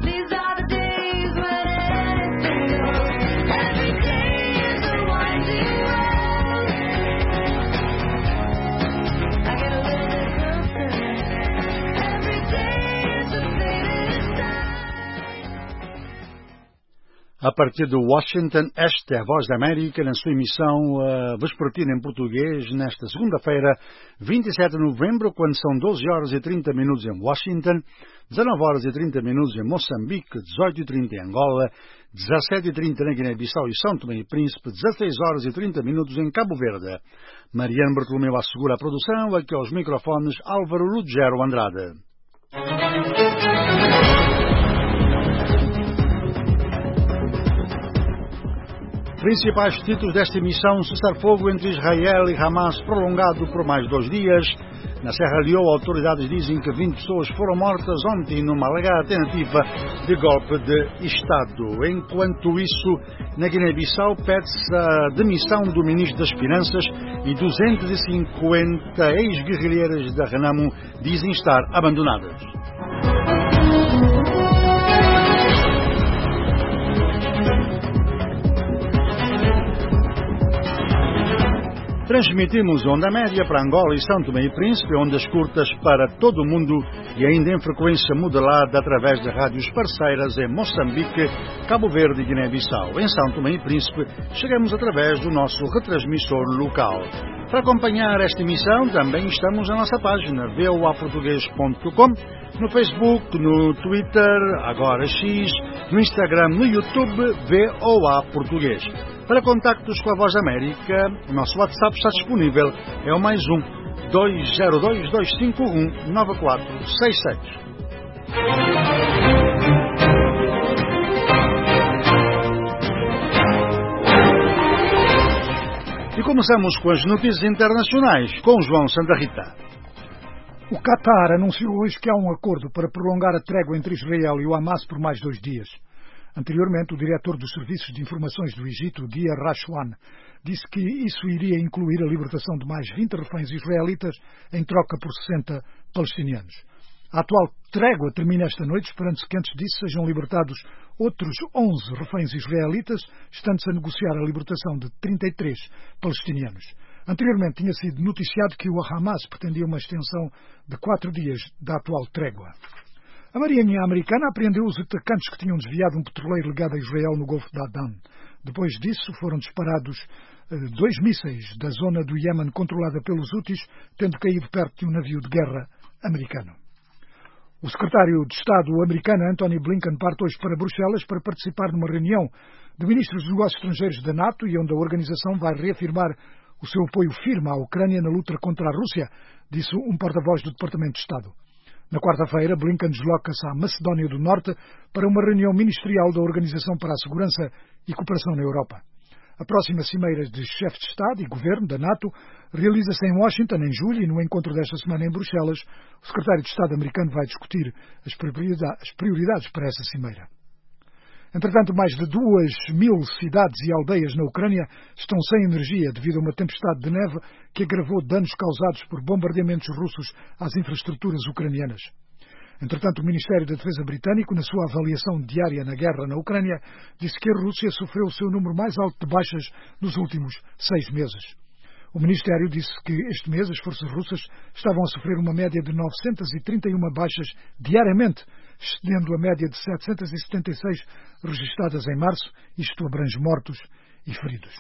Every day is a winding A partir de Washington, esta é a Voz da América na sua emissão uh, vespertina em português nesta segunda-feira, vinte e sete de novembro, quando são doze horas e trinta minutos em Washington, dezanove horas e trinta minutos em Moçambique, dezoito e trinta em Angola, dezassete e trinta na Guiné-Bissau e São Tomé e Príncipe, dezasseis horas e trinta minutos em Cabo Verde. Mariano Bartolomeu assegura a produção, aqui aos microfones Álvaro Lugero Andrade. Principais títulos desta emissão: cessar-fogo entre Israel e Hamas prolongado por mais dois dias. Na Serra Leoa, autoridades dizem que vinte pessoas foram mortas ontem numa alegada tentativa de golpe de Estado. Enquanto isso, na Guiné-Bissau pede-se a demissão do Ministro das Finanças e duzentas e cinquenta ex-guerrilheiras da Renamo dizem estar abandonadas. Transmitimos onda média para Angola e São Tomé e Príncipe, ondas curtas para todo o mundo e ainda em frequência modelada através de rádios parceiras em Moçambique, Cabo Verde e Guiné-Bissau. Em São Tomé e Príncipe, chegamos através do nosso retransmissor local. Para acompanhar esta emissão, também estamos na nossa página v o a português ponto com, no Facebook, no Twitter, agora X, no Instagram, no YouTube, V O A Português. Para contactos com a Voz da América, o nosso WhatsApp está disponível, é o mais um, dois zero dois, dois cinco um, nove quatro seis seis. E começamos com as notícias internacionais, com João Santa Rita. O Qatar anunciou hoje que há um acordo para prolongar a trégua entre Israel e o Hamas por mais dois dias. Anteriormente, o diretor dos Serviços de Informações do Egito, Dia Rashwan, disse que isso iria incluir a libertação de mais vinte reféns israelitas em troca por sessenta palestinianos. A atual trégua termina esta noite, esperando-se que antes disso sejam libertados outros onze reféns israelitas, estando-se a negociar a libertação de trinta e três palestinianos. Anteriormente tinha sido noticiado que o Hamas pretendia uma extensão de quatro dias da atual trégua. A Marinha Americana apreendeu os atacantes que tinham desviado um petroleiro ligado a Israel no Golfo de Adan. Depois disso foram disparados eh, dois mísseis da zona do Iêmen controlada pelos Houthis, tendo caído perto de um navio de guerra americano. O secretário de Estado americano Antony Blinken parte hoje para Bruxelas para participar numa reunião de ministros dos negócios estrangeiros da NATO e onde a organização vai reafirmar o seu apoio firme à Ucrânia na luta contra a Rússia, disse um porta-voz do Departamento de Estado. Na quarta-feira, Blinken desloca-se à Macedónia do Norte para uma reunião ministerial da Organização para a Segurança e Cooperação na Europa. A próxima cimeira de chefes de Estado e Governo da NATO realiza-se em Washington em julho e no encontro desta semana em Bruxelas, o secretário de Estado americano vai discutir as prioridades, as prioridades para essa cimeira. Entretanto, mais de duas mil cidades e aldeias na Ucrânia estão sem energia devido a uma tempestade de neve que agravou danos causados por bombardeamentos russos às infraestruturas ucranianas. Entretanto, o Ministério da Defesa britânico, na sua avaliação diária na guerra na Ucrânia, disse que a Rússia sofreu o seu número mais alto de baixas nos últimos seis meses. O Ministério disse que este mês as forças russas estavam a sofrer uma média de novecentas e trinta e uma baixas diariamente, excedendo a média de setecentas e setenta e seis registradas em março. Isto abrange mortos e feridos.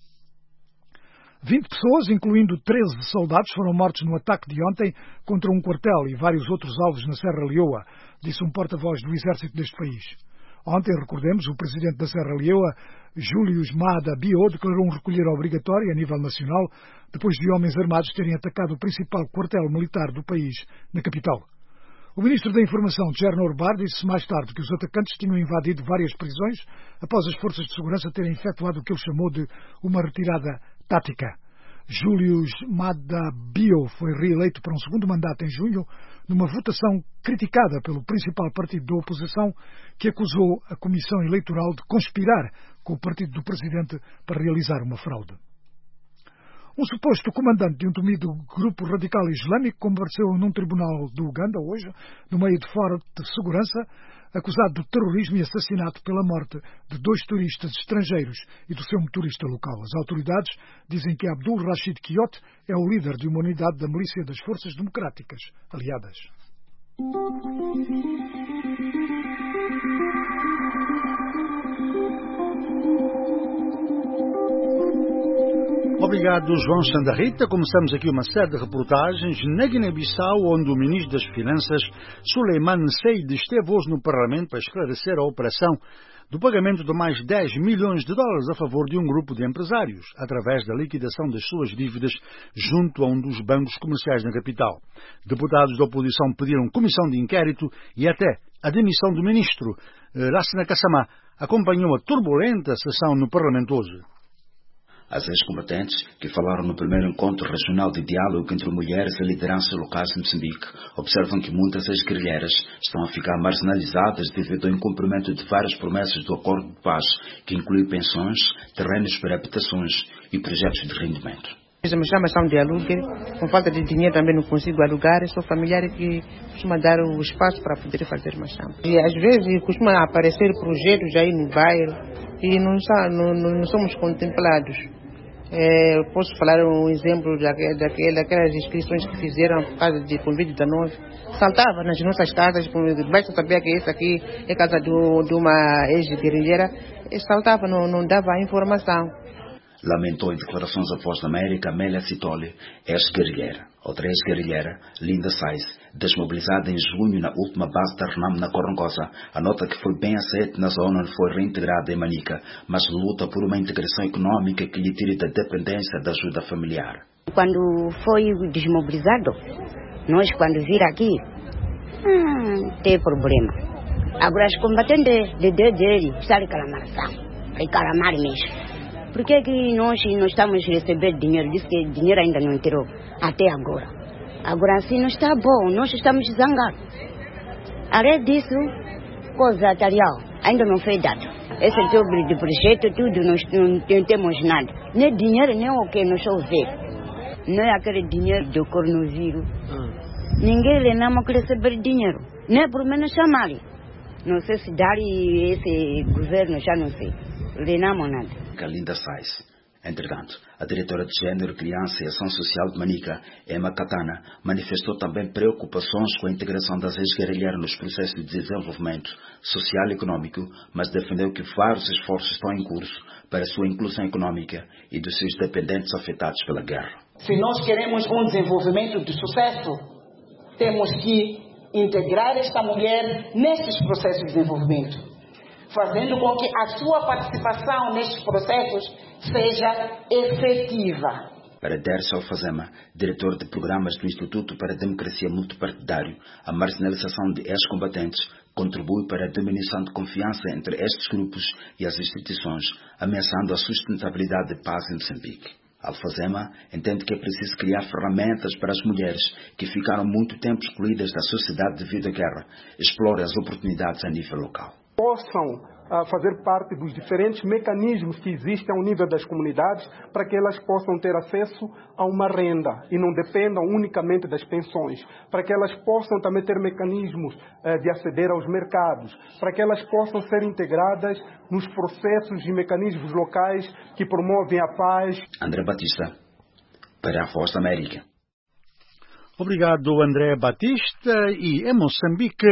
vinte pessoas, incluindo treze soldados, foram mortos no ataque de ontem contra um quartel e vários outros alvos na Serra Leoa, disse um porta-voz do exército deste país. Ontem, recordemos, o presidente da Serra Leoa, Július Maada Bio, declarou um recolher obrigatório a nível nacional depois de homens armados terem atacado o principal quartel militar do país, na capital. O ministro da Informação, Cherno Bar, disse mais tarde que os atacantes tinham invadido várias prisões após as forças de segurança terem efetuado o que ele chamou de uma retirada tática. Július Maada Bio foi reeleito para um segundo mandato em junho, numa votação criticada pelo principal partido da oposição, que acusou a Comissão Eleitoral de conspirar com o partido do presidente para realizar uma fraude. Um suposto comandante de um temido grupo radical islâmico compareceu num tribunal do Uganda hoje, no meio de forte segurança, acusado de terrorismo e assassinato pela morte de dois turistas estrangeiros e do seu motorista local. As autoridades dizem que Abdul Rashid Kiot é o líder de uma unidade da milícia das Forças Democráticas Aliadas. Obrigado, João Sandarrita. Começamos aqui uma série de reportagens na Guiné-Bissau, onde o Ministro das Finanças, Suleiman Seid, esteve hoje no Parlamento para esclarecer a operação do pagamento de mais dez milhões de dólares a favor de um grupo de empresários, através da liquidação das suas dívidas junto a um dos bancos comerciais na capital. Deputados da oposição pediram comissão de inquérito e até a demissão do Ministro. Lassana Kassamá acompanhou a turbulenta sessão no Parlamento hoje. As ex-combatentes, que falaram no primeiro encontro regional de diálogo entre mulheres e lideranças locais de Moçambique, observam que muitas ex-guerrilheiras estão a ficar marginalizadas devido ao incumprimento de várias promessas do acordo de paz, que inclui pensões, terrenos para habitações e projetos de rendimento. Me chama de aluguel, com falta de dinheiro também não consigo alugar, sou familiar que costuma dar o espaço para poder fazer machão. E às vezes costuma aparecer projetos aí no bairro e não, está, não, não, não somos contemplados. É, posso falar um exemplo daquelas, daquelas inscrições que fizeram por causa de convite da noiva. Saltava nas nossas casas, basta saber que esse aqui é casa do, de uma ex-guerrilheira, saltava, não, não dava a informação. Lamentou em declarações à Voz da América Amélia Citoli, ex-guerrilheira. Outra ex-guerrilheira, Linda Sais, desmobilizada em junho na última base da RENAM na Corongosa, anota que foi bem aceita na zona onde foi reintegrada em Manica, mas luta por uma integração econômica que lhe tire da dependência da ajuda familiar. Quando foi desmobilizado, nós quando vir aqui, hum, tem problema. Agora os combatentes de D D estão em Calamaração, em Calamar mesmo. Por que que nós não estamos recebendo dinheiro? Diz que dinheiro ainda não entrou até agora. Agora assim não está bom, nós estamos zangados. Além disso, coisa material ainda não foi dado. Esse tipo de projeto, tudo, nós não, não temos nada. Nem dinheiro, nem o que nós só ver. Não é aquele dinheiro do coronavírus. Hum. Ninguém lhe não quer receber dinheiro. Nem por menos chamar. Não sei se dar esse governo, já não sei. Lhe não nada. Linda Sais. Entretanto, a diretora de Gênero, Criança e Ação Social de Manica, Emma Katana, manifestou também preocupações com a integração das ex-guerrilheiras nos processos de desenvolvimento social e econômico, mas defendeu que vários esforços estão em curso para a sua inclusão econômica e dos seus dependentes afetados pela guerra. Se nós queremos um desenvolvimento de sucesso, temos que integrar esta mulher nesses processos de desenvolvimento, fazendo com que a sua participação nestes processos seja efetiva. Para Dércio Alfazema, diretor de programas do Instituto para a Democracia Multipartidário, a marginalização de ex-combatentes contribui para a diminuição de confiança entre estes grupos e as instituições, ameaçando a sustentabilidade de paz em Moçambique. Alfazema entende que é preciso criar ferramentas para as mulheres que ficaram muito tempo excluídas da sociedade devido à guerra, explore as oportunidades a nível local. Possam a fazer parte dos diferentes mecanismos que existem ao nível das comunidades para que elas possam ter acesso a uma renda e não dependam unicamente das pensões, para que elas possam também ter mecanismos eh, de aceder aos mercados, para que elas possam ser integradas nos processos e mecanismos locais que promovem a paz. André Batista, para a Voz da América. Obrigado, André Batista. E em Moçambique,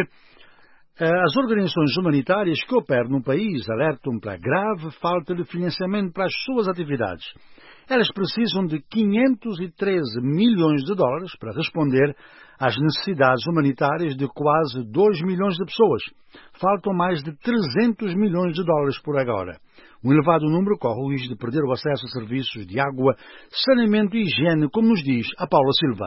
as organizações humanitárias que operam no país alertam para a grave falta de financiamento para as suas atividades. Elas precisam de quinhentos e treze milhões de dólares para responder às necessidades humanitárias de quase dois milhões de pessoas. Faltam mais de trezentos milhões de dólares por agora. Um elevado número corre o risco de perder o acesso a serviços de água, saneamento e higiene, como nos diz a Paula Silva.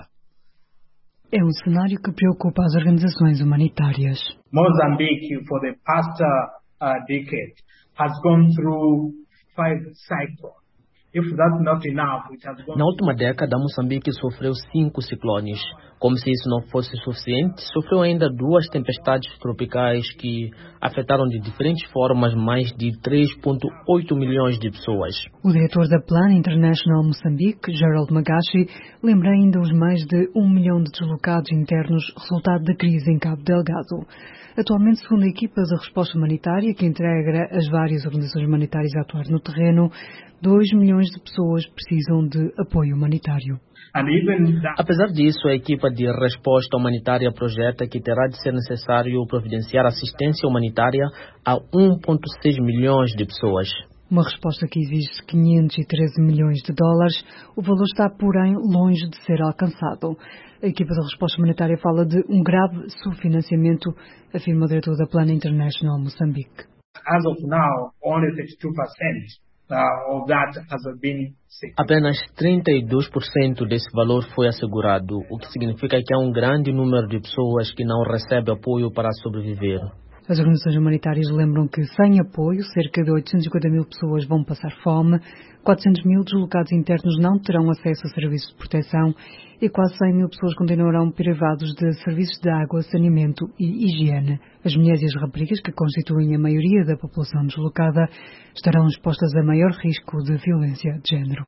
É um cenário que preocupa as organizações humanitárias. Mozambique, for the past uh, decade, has gone through five cyclones. If that's not enough, it has gone... Na última década, Moçambique sofreu cinco ciclones. Como se isso não fosse suficiente, sofreu ainda duas tempestades tropicais que afetaram de diferentes formas mais de três vírgula oito milhões de pessoas. O diretor da Plan International Moçambique, Gerald Magashi, lembra ainda os mais de um milhão de deslocados internos resultado da crise em Cabo Delgado. Atualmente, segundo a equipa de resposta humanitária, que integra as várias organizações humanitárias a atuar no terreno, dois milhões de pessoas precisam de apoio humanitário. Apesar disso, a equipa de resposta humanitária projeta que terá de ser necessário providenciar assistência humanitária a um vírgula seis milhões de pessoas. Uma resposta que exige quinhentos e treze milhões de dólares. O valor está, porém, longe de ser alcançado. A equipa de resposta humanitária fala de um grave subfinanciamento, afirma o diretor da Plan International Moçambique. As of now, only thirty-two percent of that has been secured. Apenas trinta e dois por cento desse valor foi assegurado, o que significa que há um grande número de pessoas que não recebem apoio para sobreviver. As organizações humanitárias lembram que, sem apoio, cerca de oitocentas e cinquenta mil pessoas vão passar fome, quatrocentos mil deslocados internos não terão acesso a serviços de proteção e quase cem mil pessoas continuarão privados de serviços de água, saneamento e higiene. As mulheres e as raparigas, que constituem a maioria da população deslocada, estarão expostas a maior risco de violência de género.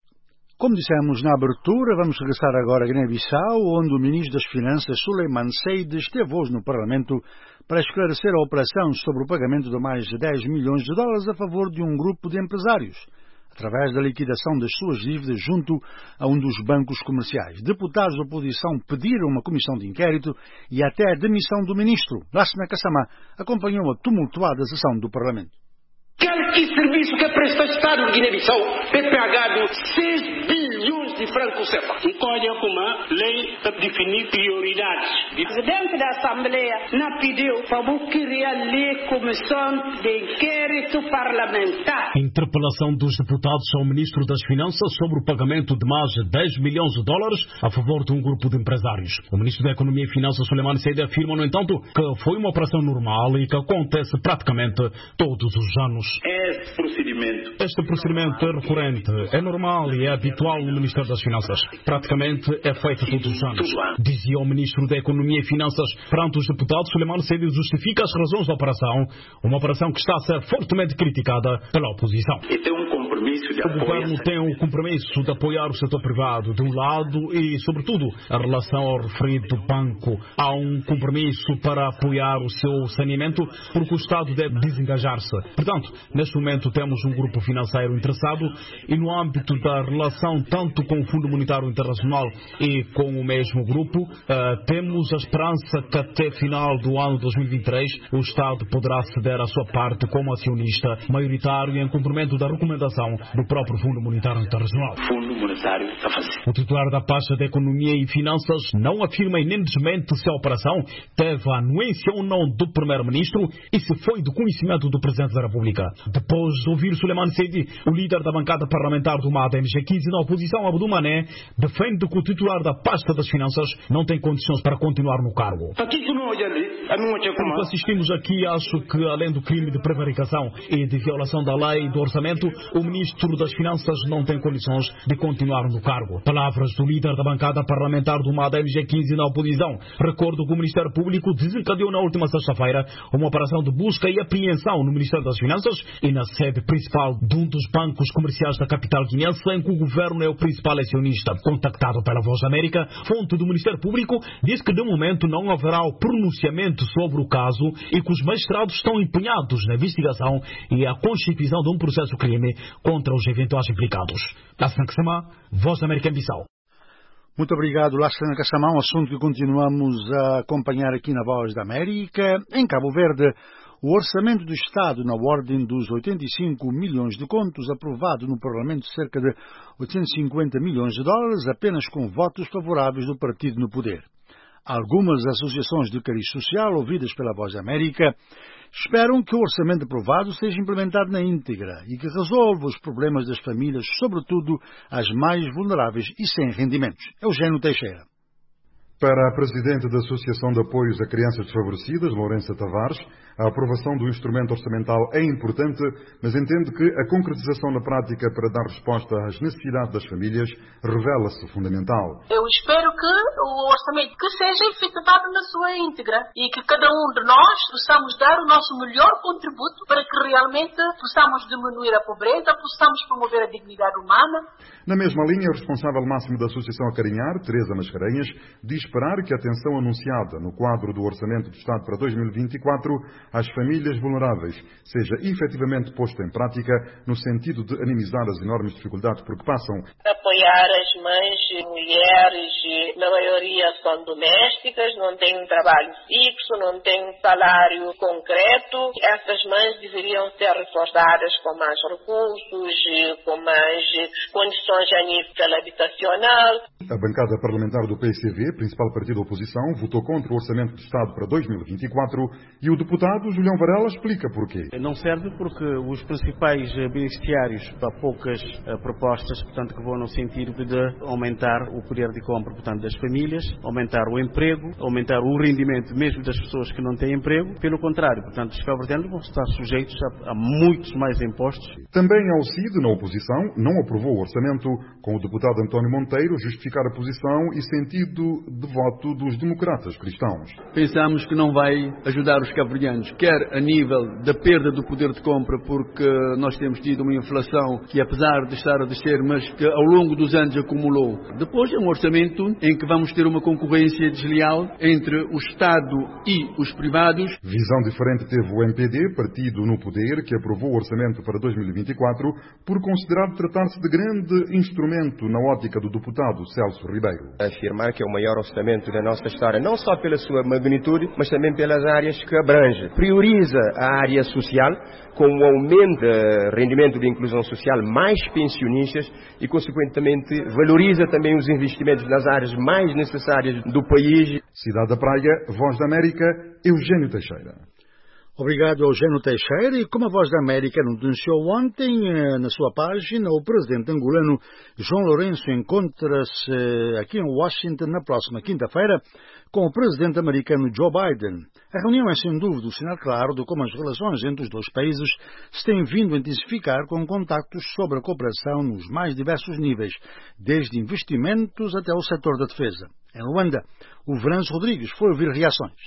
Como dissemos na abertura, vamos regressar agora a Guiné-Bissau, onde o ministro das Finanças, Suleiman Seyd, esteve hoje no Parlamento para esclarecer a operação sobre o pagamento de mais de dez milhões de dólares a favor de um grupo de empresários, através da liquidação das suas dívidas junto a um dos bancos comerciais. Deputados da oposição pediram uma comissão de inquérito e até a demissão do ministro. Lassana Kassamá acompanhou a tumultuada sessão do Parlamento. Qualquer serviço que presta o Estado de Guiné-Bissau é pagado seis bilhões de francos C F A. Olha como a lei para definir prioridades. O presidente da Assembleia não pediu para criar a lei comissão de inquérito parlamentar. Interpelação dos deputados ao ministro das Finanças sobre o pagamento de mais de dez milhões de dólares a favor de um grupo de empresários. O ministro da Economia e Finanças, Suleiman Seyd, afirma, no entanto, que foi uma operação normal e que acontece praticamente todos os anos. Este procedimento. Este procedimento é recorrente, é normal e é habitual no Ministério das Finanças. Praticamente é feito todos os anos. Dizia o Ministro da Economia e Finanças perante os deputados. Suleiman Seyd justifica as razões da operação, uma operação que está a ser fortemente criticada pela oposição. E tem um compromisso de apoio. O governo tem um compromisso de apoiar o setor privado, de um lado, e, sobretudo, a relação ao referido banco. Há um compromisso para apoiar o seu saneamento, porque o Estado deve desengajar-se. Portanto, neste momento temos um grupo financeiro interessado e no âmbito da relação tanto com o Fundo Monetário Internacional e com o mesmo grupo, uh, temos a esperança que até final do ano dois mil e vinte e três o Estado poderá ceder a sua parte como acionista maioritário em cumprimento da recomendação do próprio Fundo Monetário Internacional. Fundo Monetário está fazendo. O titular da pasta de Economia e Finanças não afirma e nem desmente se a operação teve a anuência ou não do Primeiro-Ministro e se foi do conhecimento do Presidente da República. Depois de ouvir Suleiman Seyd, o líder da bancada parlamentar do M A D M G quinze na oposição, Abdou Mané, defende que o titular da pasta das Finanças não tem condições para continuar no cargo. O que assistimos aqui, acho que além do crime de prevaricação e de violação da lei do orçamento, o ministro das Finanças não tem condições de continuar no cargo. Palavras do líder da bancada parlamentar do M A D M G quinze na oposição. Recordo que o Ministério Público desencadeou na última sexta-feira uma operação de busca e apreensão no Ministério das Finanças e na sede principal de um dos bancos comerciais da capital guinense, em que o governo é o principal acionista. Contactado pela Voz da América, fonte do Ministério Público diz que de momento não haverá o pronunciamento sobre o caso e que os magistrados estão empenhados na investigação e a constituição de um processo crime contra os eventuais implicados. Lassana Kassamá, Voz da América em Bissau. Muito obrigado, Lassana Kassamá, um assunto que continuamos a acompanhar aqui na Voz da América. Em Cabo Verde, o orçamento do Estado, na ordem dos oitenta e cinco milhões de contos, aprovado no Parlamento, cerca de oitocentos e cinquenta milhões de dólares, apenas com votos favoráveis do partido no poder. Algumas associações de cariz social, ouvidas pela Voz da América, esperam que o orçamento aprovado seja implementado na íntegra e que resolva os problemas das famílias, sobretudo as mais vulneráveis e sem rendimentos. Eugênio Teixeira. Para a Presidente da Associação de Apoios a Crianças Desfavorecidas, Lourença Tavares, a aprovação do instrumento orçamental é importante, mas entende que a concretização na prática para dar resposta às necessidades das famílias revela-se fundamental. Eu espero que o orçamento que seja efetivado na sua íntegra e que cada um de nós possamos dar o nosso melhor contributo para que realmente possamos diminuir a pobreza, possamos promover a dignidade humana. Na mesma linha, o responsável máximo da Associação Acarinhar, Teresa Mascarenhas, diz esperar que a atenção anunciada no quadro do Orçamento do Estado para dois mil e vinte e quatro às famílias vulneráveis seja efetivamente posta em prática no sentido de amenizar as enormes dificuldades por que passam. Apoiar as mães e mulheres, na maioria maioria são domésticas, não têm um trabalho fixo, não têm um salário concreto. Essas mães deveriam ser reforçadas com mais recursos, com mais condições a nível habitacional. A bancada parlamentar do P C V, principal partido da oposição, votou contra o Orçamento de Estado para dois mil e vinte e quatro e o deputado Julião Varela explica porquê. Não serve porque os principais beneficiários há poucas uh, propostas, portanto, que vão no sentido de aumentar o poder de compra, portanto, das famílias, aumentar o emprego, aumentar o rendimento mesmo das pessoas que não têm emprego. Pelo contrário, portanto, os cabo-verdianos vão estar sujeitos a, a muitos mais impostos. Também ao C I D, na oposição, não aprovou o orçamento, com o deputado António Monteiro justificar a posição e sentido de voto dos democratas cristãos. Pensamos que não vai ajudar os cabo-verdianos, quer a nível da perda do poder de compra, porque nós temos tido uma inflação que, apesar de estar a descer, mas que ao longo dos anos acumulou. Depois é um orçamento em que vamos ter uma concorrência desleal entre o Estado e os privados. Visão diferente teve o M P D, partido no poder, que aprovou o orçamento para dois mil e vinte e quatro, por considerar tratar-se de grande instrumento na ótica do deputado Celso Ribeiro. Afirmar que é o maior orçamento da nossa história, não só pela sua magnitude, mas também pelas áreas que abrange. Prioriza a área social, com o aumento do rendimento de inclusão social, mais pensionistas e, consequentemente, valoriza também os investimentos nas áreas mais necessárias do país. Cidade da Praia, Voz da América, Eugênio Teixeira. Obrigado, Eugênio Teixeira. E como a Voz da América nos denunciou ontem, na sua página, o presidente angolano João Lourenço encontra-se aqui em Washington na próxima quinta-feira com o presidente americano Joe Biden. A reunião é, sem dúvida, o sinal claro de como as relações entre os dois países se têm vindo a intensificar, com contactos sobre a cooperação nos mais diversos níveis, desde investimentos até o setor da defesa. Em Luanda, o Veranço Rodrigues foi ouvir reações.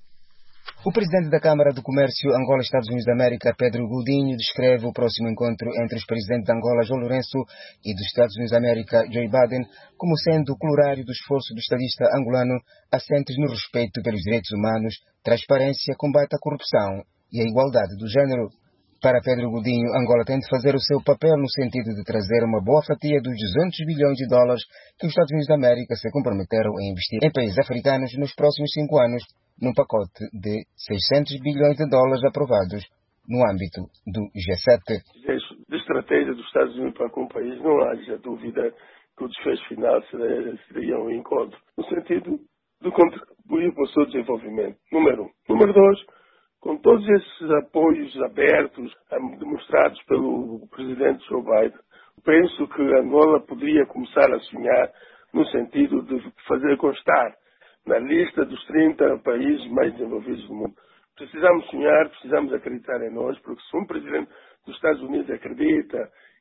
O presidente da Câmara do Comércio Angola-Estados Unidos da América, Pedro Godinho, descreve o próximo encontro entre os presidentes de Angola, João Lourenço, e dos Estados Unidos da América, Joe Biden, como sendo o colorário do esforço do estadista angolano assentes no respeito pelos direitos humanos, transparência, combate à corrupção e a igualdade do género. Para Pedro Godinho, Angola tem de fazer o seu papel no sentido de trazer uma boa fatia dos duzentos bilhões de dólares que os Estados Unidos da América se comprometeram a investir em países africanos nos próximos cinco anos, num pacote de seiscentos bilhões de dólares aprovados no âmbito do G sete. De estratégia dos Estados Unidos para com o país, não haja dúvida que o desfecho final seria, seria um encontro, no sentido de contribuir para o seu desenvolvimento. Número um. Número dois, com todos esses apoios abertos, demonstrados pelo presidente Joe Biden, penso que Angola poderia começar a sonhar no sentido de fazer constar na lista dos trinta países mais desenvolvidos do mundo. Precisamos sonhar, precisamos acreditar em nós, porque se um presidente dos Estados Unidos acredita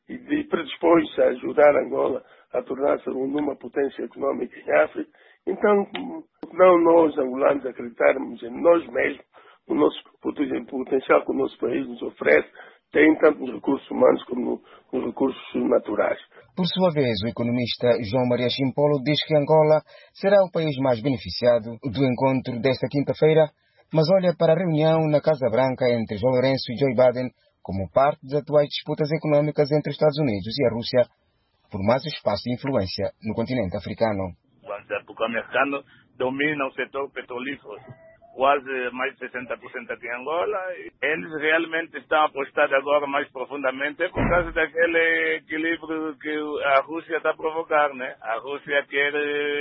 e predispõe-se a ajudar Angola a tornar-se numa potência económica em África, então não nós, angolanos, acreditarmos em nós mesmos, no nosso potencial que o nosso país nos oferece, tem tanto nos recursos humanos como nos recursos naturais. Por sua vez, o economista João Maria Chimpolo diz que Angola será o país mais beneficiado do encontro desta quinta-feira, mas olha para a reunião na Casa Branca entre João Lourenço e Joe Biden como parte das atuais disputas econômicas entre os Estados Unidos e a Rússia por mais espaço de influência no continente africano. O americano domina o setor petrolífero, quase mais de sessenta por cento aqui em Angola. Eles realmente estão apostados agora mais profundamente por causa daquele equilíbrio que a Rússia está a provocar, né? A Rússia quer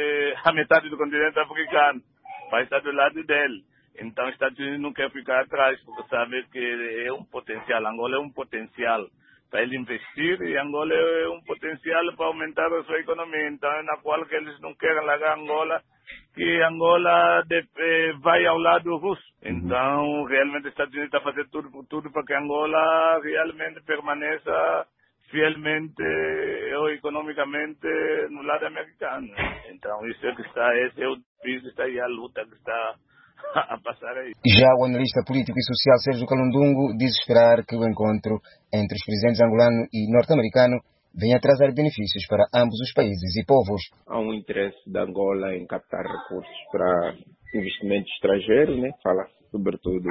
a metade do continente africano, vai estar do lado dele. Então, os Estados Unidos não quer ficar atrás, porque sabe que é um potencial. Angola é um potencial para ele investir e Angola é um potencial para aumentar a sua economia. Então, é na qual que eles não querem largar Angola, que Angola de, eh, vai ao lado russo. Então, realmente, os Estados Unidos estão fazendo tudo, tudo para que Angola realmente permaneça fielmente ou economicamente no lado americano. Então, isso é que está, esse é o piso, está aí a luta que está a passar aí. Já o analista político e social Sérgio Calundungo diz esperar que o encontro entre os presidentes angolano e norte-americano venha trazer benefícios para ambos os países e povos. Há um interesse da Angola em captar recursos para investimento estrangeiro, né? Fala sobretudo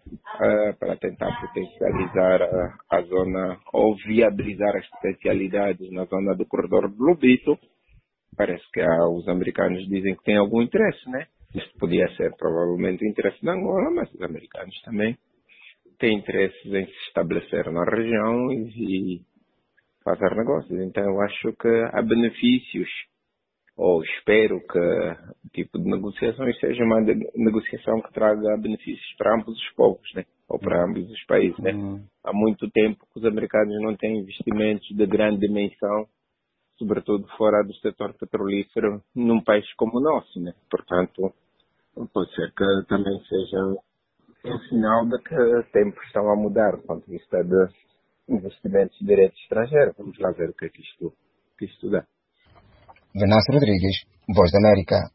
uh, para tentar potencializar a, a zona ou viabilizar as potencialidades na zona do corredor do Lubito. parece que há, os americanos dizem que têm algum interesse, né? Isto podia ser provavelmente o interesse da Angola, mas os americanos também têm interesses em se estabelecer na região e, e fazer negócios. Então eu acho que há benefícios, ou espero que o tipo de negociações seja uma negociação que traga benefícios para ambos os povos, né? Ou para ambos os países, né? Uhum. Há muito tempo que os americanos não têm investimentos de grande dimensão, sobretudo fora do setor petrolífero, num país como o nosso, né? Portanto, pode ser que também seja um sinal de que os tempos estão a mudar do ponto de vista de investimentos diretos estrangeiros. Vamos lá ver o que é que isto, que isto dá. Venâncio Rodrigues, Voz da América.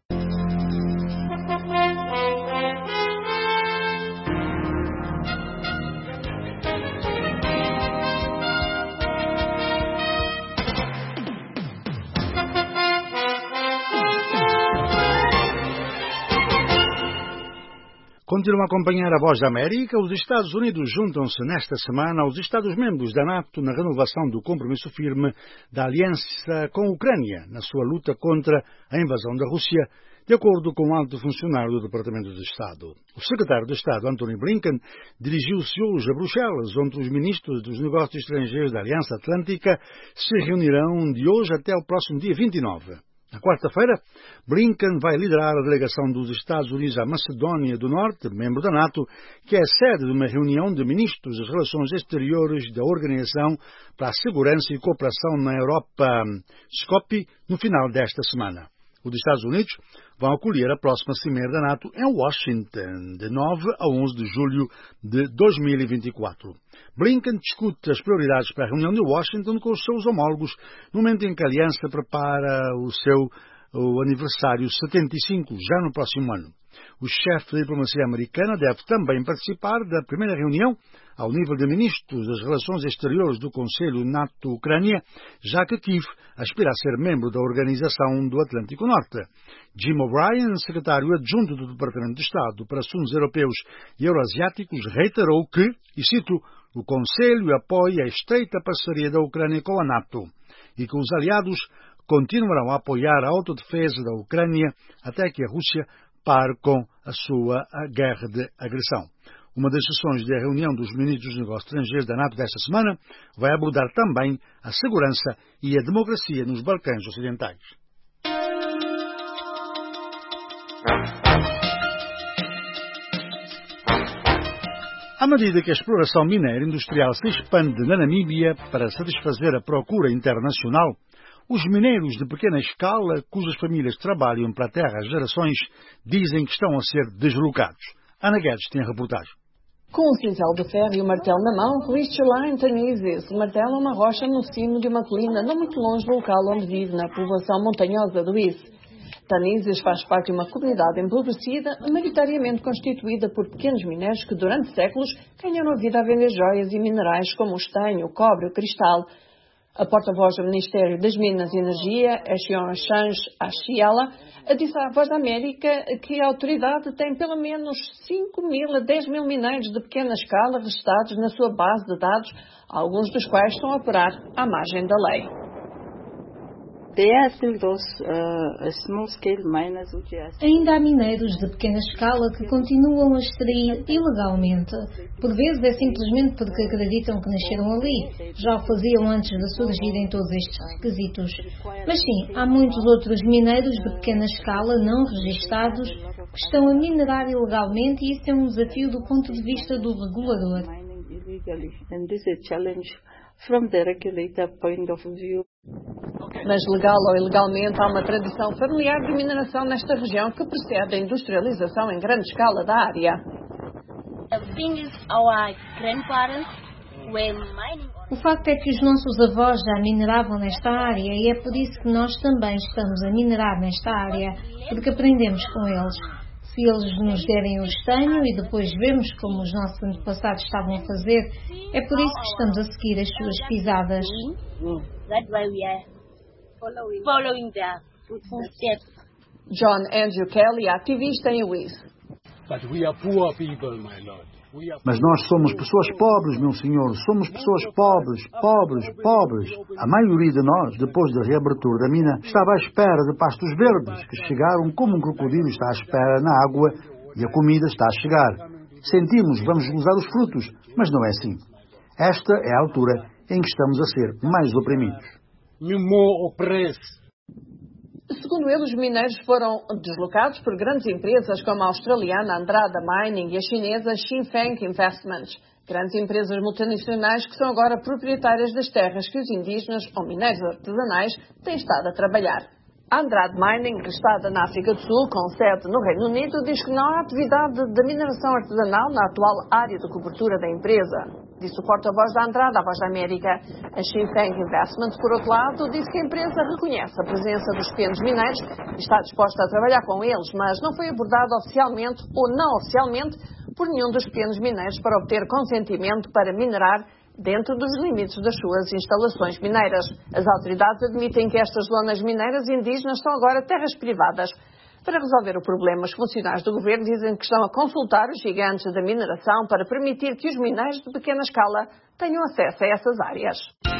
Continuam a acompanhar a Voz da América. Os Estados Unidos juntam-se nesta semana aos Estados-membros da NATO na renovação do compromisso firme da aliança com a Ucrânia na sua luta contra a invasão da Rússia, de acordo com um alto funcionário do Departamento de Estado. O secretário de Estado, Antony Blinken, dirigiu-se hoje a Bruxelas, onde os ministros dos negócios estrangeiros da Aliança Atlântica se reunirão de hoje até o próximo dia vinte e nove. Na quarta-feira, Blinken vai liderar a delegação dos Estados Unidos à Macedónia do Norte, membro da NATO, que é sede de uma reunião de ministros das Relações Exteriores da Organização para a Segurança e Cooperação na Europa, SCOPI, no final desta semana. Os Estados Unidos vão acolher a próxima cimeira da NATO em Washington, de nove a onze de julho de dois mil e vinte e quatro. Blinken discute as prioridades para a reunião de Washington com os seus homólogos, no momento em que a aliança prepara o seu o aniversário setenta e cinco, já no próximo ano. O chefe da diplomacia americana deve também participar da primeira reunião ao nível de ministros das Relações Exteriores do Conselho NATO-Ucrânia, já que Kiev aspira a ser membro da Organização do Atlântico Norte. Jim O'Brien, secretário adjunto do Departamento de Estado para Assuntos Europeus e Euroasiáticos, reiterou que, e cito, o Conselho apoia a estreita parceria da Ucrânia com a NATO e que os aliados continuarão a apoiar a autodefesa da Ucrânia até que a Rússia pare com a sua guerra de agressão. Uma das sessões da reunião dos ministros dos negócios estrangeiros da NATO desta semana vai abordar também a segurança e a democracia nos Balcãs Ocidentais. À medida que a exploração mineira industrial se expande na Namíbia para satisfazer a procura internacional, os mineiros de pequena escala, cujas famílias trabalham para a terra há gerações, dizem que estão a ser deslocados. Ana Guedes tem a reportagem. Com o cinzel de ferro e o martelo na mão, Christian Tanizes martela uma rocha no cimo de uma colina não muito longe do local onde vive, na povoação montanhosa do Isse. Tanizes faz parte de uma comunidade empobrecida, maioritariamente constituída por pequenos minérios que durante séculos ganharam a vida a vender joias e minerais como o estanho, o cobre e o cristal. A porta-voz do Ministério das Minas e Energia, Echion Change Achiala, disse à Voz da América que a autoridade tem pelo menos cinco mil a dez mil mineiros de pequena escala registrados na sua base de dados, alguns dos quais estão a operar à margem da lei. Ainda há mineiros de pequena escala que continuam a extrair ilegalmente. Por vezes é simplesmente porque acreditam que nasceram ali. Já o faziam antes de surgirem todos estes requisitos. Mas sim, há muitos outros mineiros de pequena escala não registados que estão a minerar ilegalmente e isso é um desafio do ponto de vista do regulador. From the regulator point of view. Mas legal ou ilegalmente há uma tradição familiar de mineração nesta região que precede a industrialização em grande escala da área. O facto é que os nossos avós já mineravam nesta área e é por isso que nós também estamos a minerar nesta área, porque aprendemos com eles. Se eles nos derem o estanho e depois vemos como os nossos antepassados estavam a fazer, é por isso que estamos a seguir as suas pisadas. John Andrew Kelly, ativista em Wiz. Mas nós somos pessoas pobres, meu senhor, somos pessoas pobres, pobres, pobres. A maioria de nós, depois da reabertura da mina, estava à espera de pastos verdes, que chegaram como um crocodilo está à espera na água e a comida está a chegar. Sentimos, vamos gozar os frutos, mas não é assim. Esta é a altura em que estamos a ser mais oprimidos. Segundo ele, os mineiros foram deslocados por grandes empresas como a australiana Andrada Mining e a chinesa Xinfeng Investments, grandes empresas multinacionais que são agora proprietárias das terras que os indígenas ou mineiros artesanais têm estado a trabalhar. A Andrade Mining, listada na África do Sul, com sede no Reino Unido, diz que não há atividade de mineração artesanal na atual área de cobertura da empresa. Disse o porta-voz da Andrade à Voz da América. A Xinfeng Investments, por outro lado, disse que a empresa reconhece a presença dos pequenos mineiros e está disposta a trabalhar com eles, mas não foi abordado oficialmente ou não oficialmente por nenhum dos pequenos mineiros para obter consentimento para minerar dentro dos limites das suas instalações mineiras. As autoridades admitem que estas zonas mineiras indígenas são agora terras privadas. Para resolver o problema, os funcionários do governo dizem que estão a consultar os gigantes da mineração para permitir que os mineiros de pequena escala tenham acesso a essas áreas.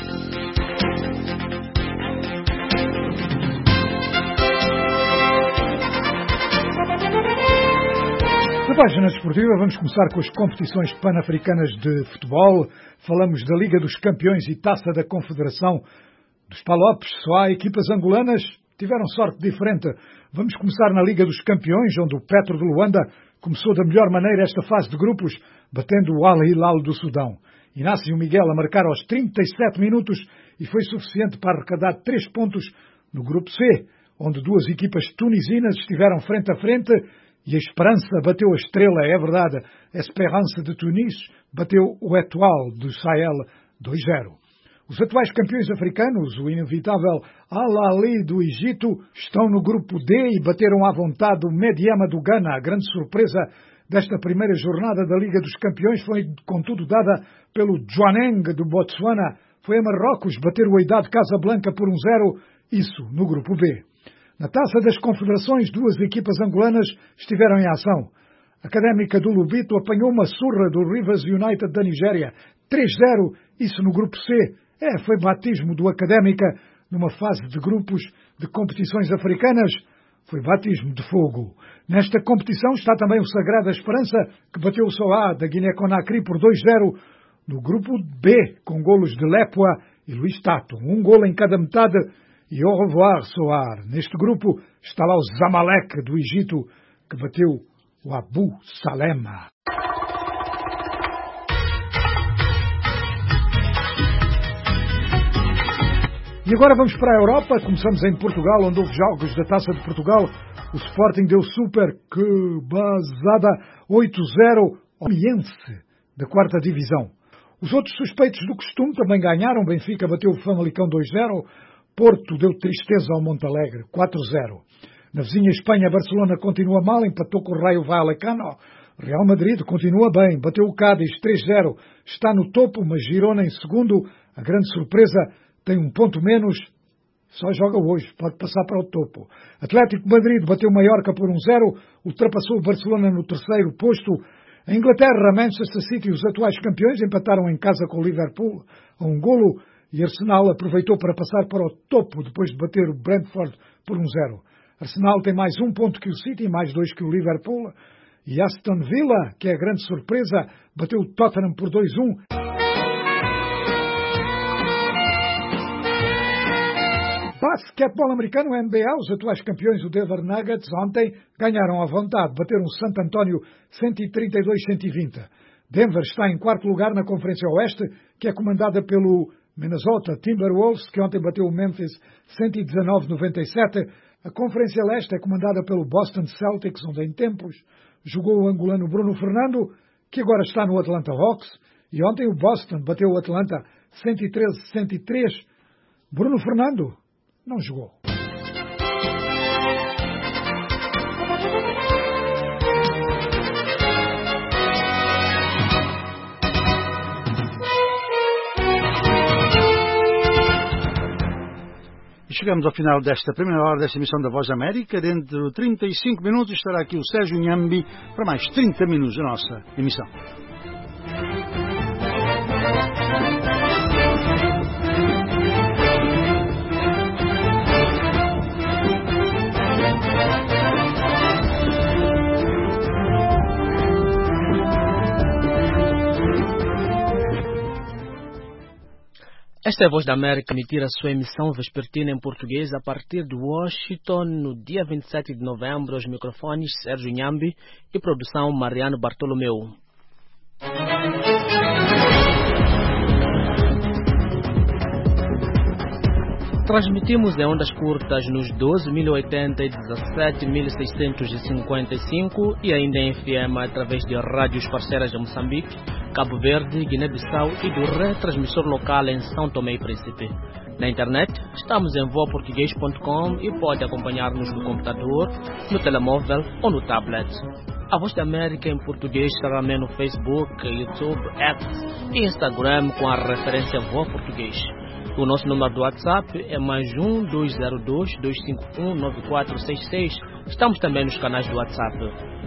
Na página desportiva vamos começar com as competições pan-africanas de futebol. Falamos da Liga dos Campeões e Taça da Confederação dos Palopes. Só há equipas angolanas que tiveram sorte diferente. Vamos começar na Liga dos Campeões, onde o Petro de Luanda começou da melhor maneira esta fase de grupos, batendo o Al Hilal do Sudão. Inácio Miguel a marcar aos trinta e sete minutos e foi suficiente para arrecadar três pontos no grupo C, onde duas equipas tunisinas estiveram frente a frente. E a Esperança bateu a Estrela, é verdade. A Esperança de Tunis bateu o Etoile do Sahel dois a zero. Os atuais campeões africanos, o inevitável Al-Ahly do Egito, estão no grupo D e bateram à vontade o Medyama do Ghana. A grande surpresa desta primeira jornada da Liga dos Campeões foi, contudo, dada pelo Jwaneng do Botsuana. Foi a Marrocos bater o Wydad Casablanca por um a zero, isso no grupo B. Na Taça das Confederações, duas equipas angolanas estiveram em ação. A Académica do Lubito apanhou uma surra do Rivers United da Nigéria, três a zero, isso no grupo C. É, foi batismo do Académica numa fase de grupos de competições africanas. Foi batismo de fogo. Nesta competição está também o Sagrada Esperança, que bateu o Soá da Guiné-Conakry por dois a zero no grupo B, com golos de Lepua e Luís Tato. Um golo em cada metade. E au revoir, Soar. Neste grupo está lá o Zamalek do Egito, que bateu o Abu Salema. E agora vamos para a Europa. Começamos em Portugal, onde houve jogos da Taça de Portugal. O Sporting deu super, que basada, oito a zero ao Miense, da quarta divisão. Os outros suspeitos do costume também ganharam. Benfica bateu o Famalicão dois a zero. Porto deu tristeza ao Montalegre, quatro a zero. Na vizinha Espanha, Barcelona continua mal, empatou com o Rayo Vallecano. Real Madrid continua bem, bateu o Cádiz três a zero. Está no topo, mas Girona em segundo. A grande surpresa, tem um ponto menos, só joga hoje, pode passar para o topo. Atlético de Madrid bateu o Mallorca por um a zero, ultrapassou o Barcelona no terceiro posto. A Inglaterra, Manchester City, os atuais campeões, empataram em casa com o Liverpool a um golo. E Arsenal aproveitou para passar para o topo depois de bater o Brentford por um a zero. Arsenal tem mais um ponto que o City, mais dois que o Liverpool. E Aston Villa, que é a grande surpresa, bateu o Tottenham por dois a um. Basquetebol americano, N B A, os atuais campeões, o Denver Nuggets, ontem ganharam à vontade, bateram o Santo António cento e trinta e dois a cento e vinte. Denver está em quarto lugar na Conferência Oeste, que é comandada pelo Minnesota Timberwolves, que ontem bateu o Memphis cento e dezanove a noventa e sete. A Conferência Leste é comandada pelo Boston Celtics, onde em tempos jogou o angolano Bruno Fernando, que agora está no Atlanta Hawks. E ontem o Boston bateu o Atlanta cento e treze a cento e três. Bruno Fernando não jogou. Chegamos ao final desta primeira hora desta emissão da Voz da América. Dentro de trinta e cinco minutos estará aqui o Sérgio Nhambi para mais trinta minutos da nossa emissão. Esta é a Voz da América, emitir a sua emissão vespertina em português a partir de Washington no dia vinte e sete de novembro. Aos microfones Sérgio Nhambi e produção Mariano Bartolomeu. Transmitimos em ondas curtas nos doze mil e oitenta e dezessete mil seiscentos e cinquenta e cinco e ainda em F M através de rádios parceiras de Moçambique, Cabo Verde, Guiné-Bissau e do retransmissor local em São Tomé e Príncipe. Na internet, estamos em voa português ponto com e pode acompanhar-nos no computador, no telemóvel ou no tablet. A Voz da América em português estará também no Facebook, YouTube, X e Instagram com a referência Voa Português. O nosso número do WhatsApp é mais um dois zero dois, dois cinco um, nove quatro seis seis. Estamos também nos canais do WhatsApp.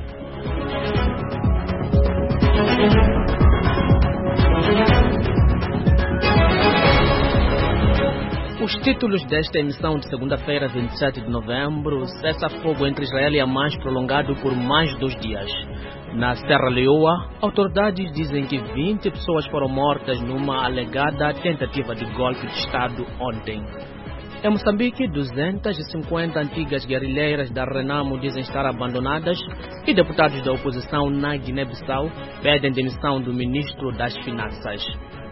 Os títulos desta emissão de segunda-feira, vinte e sete de novembro: cessar-fogo entre Israel e Hamas prolongado por mais dois dias. Na Serra Leoa, autoridades dizem que vinte pessoas foram mortas numa alegada tentativa de golpe de Estado ontem. Em Moçambique, duzentas e cinquenta antigas guerrilheiras da Renamo dizem estar abandonadas e deputados da oposição na Guiné-Bissau pedem demissão do ministro das Finanças.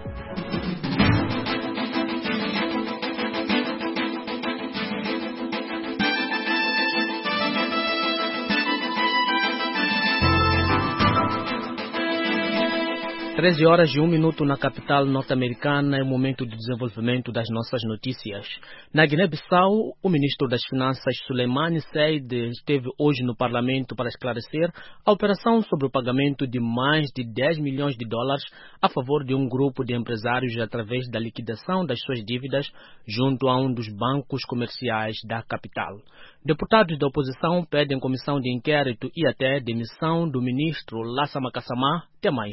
treze horas e um minuto na capital norte-americana é o momento de desenvolvimento das nossas notícias. Na Guiné-Bissau, o ministro das Finanças, Suleimane Seyd, esteve hoje no Parlamento para esclarecer a operação sobre o pagamento de mais de dez milhões de dólares a favor de um grupo de empresários através da liquidação das suas dívidas junto a um dos bancos comerciais da capital. Deputados da oposição pedem comissão de inquérito e até demissão do ministro Lassama Kassamá. Até mais.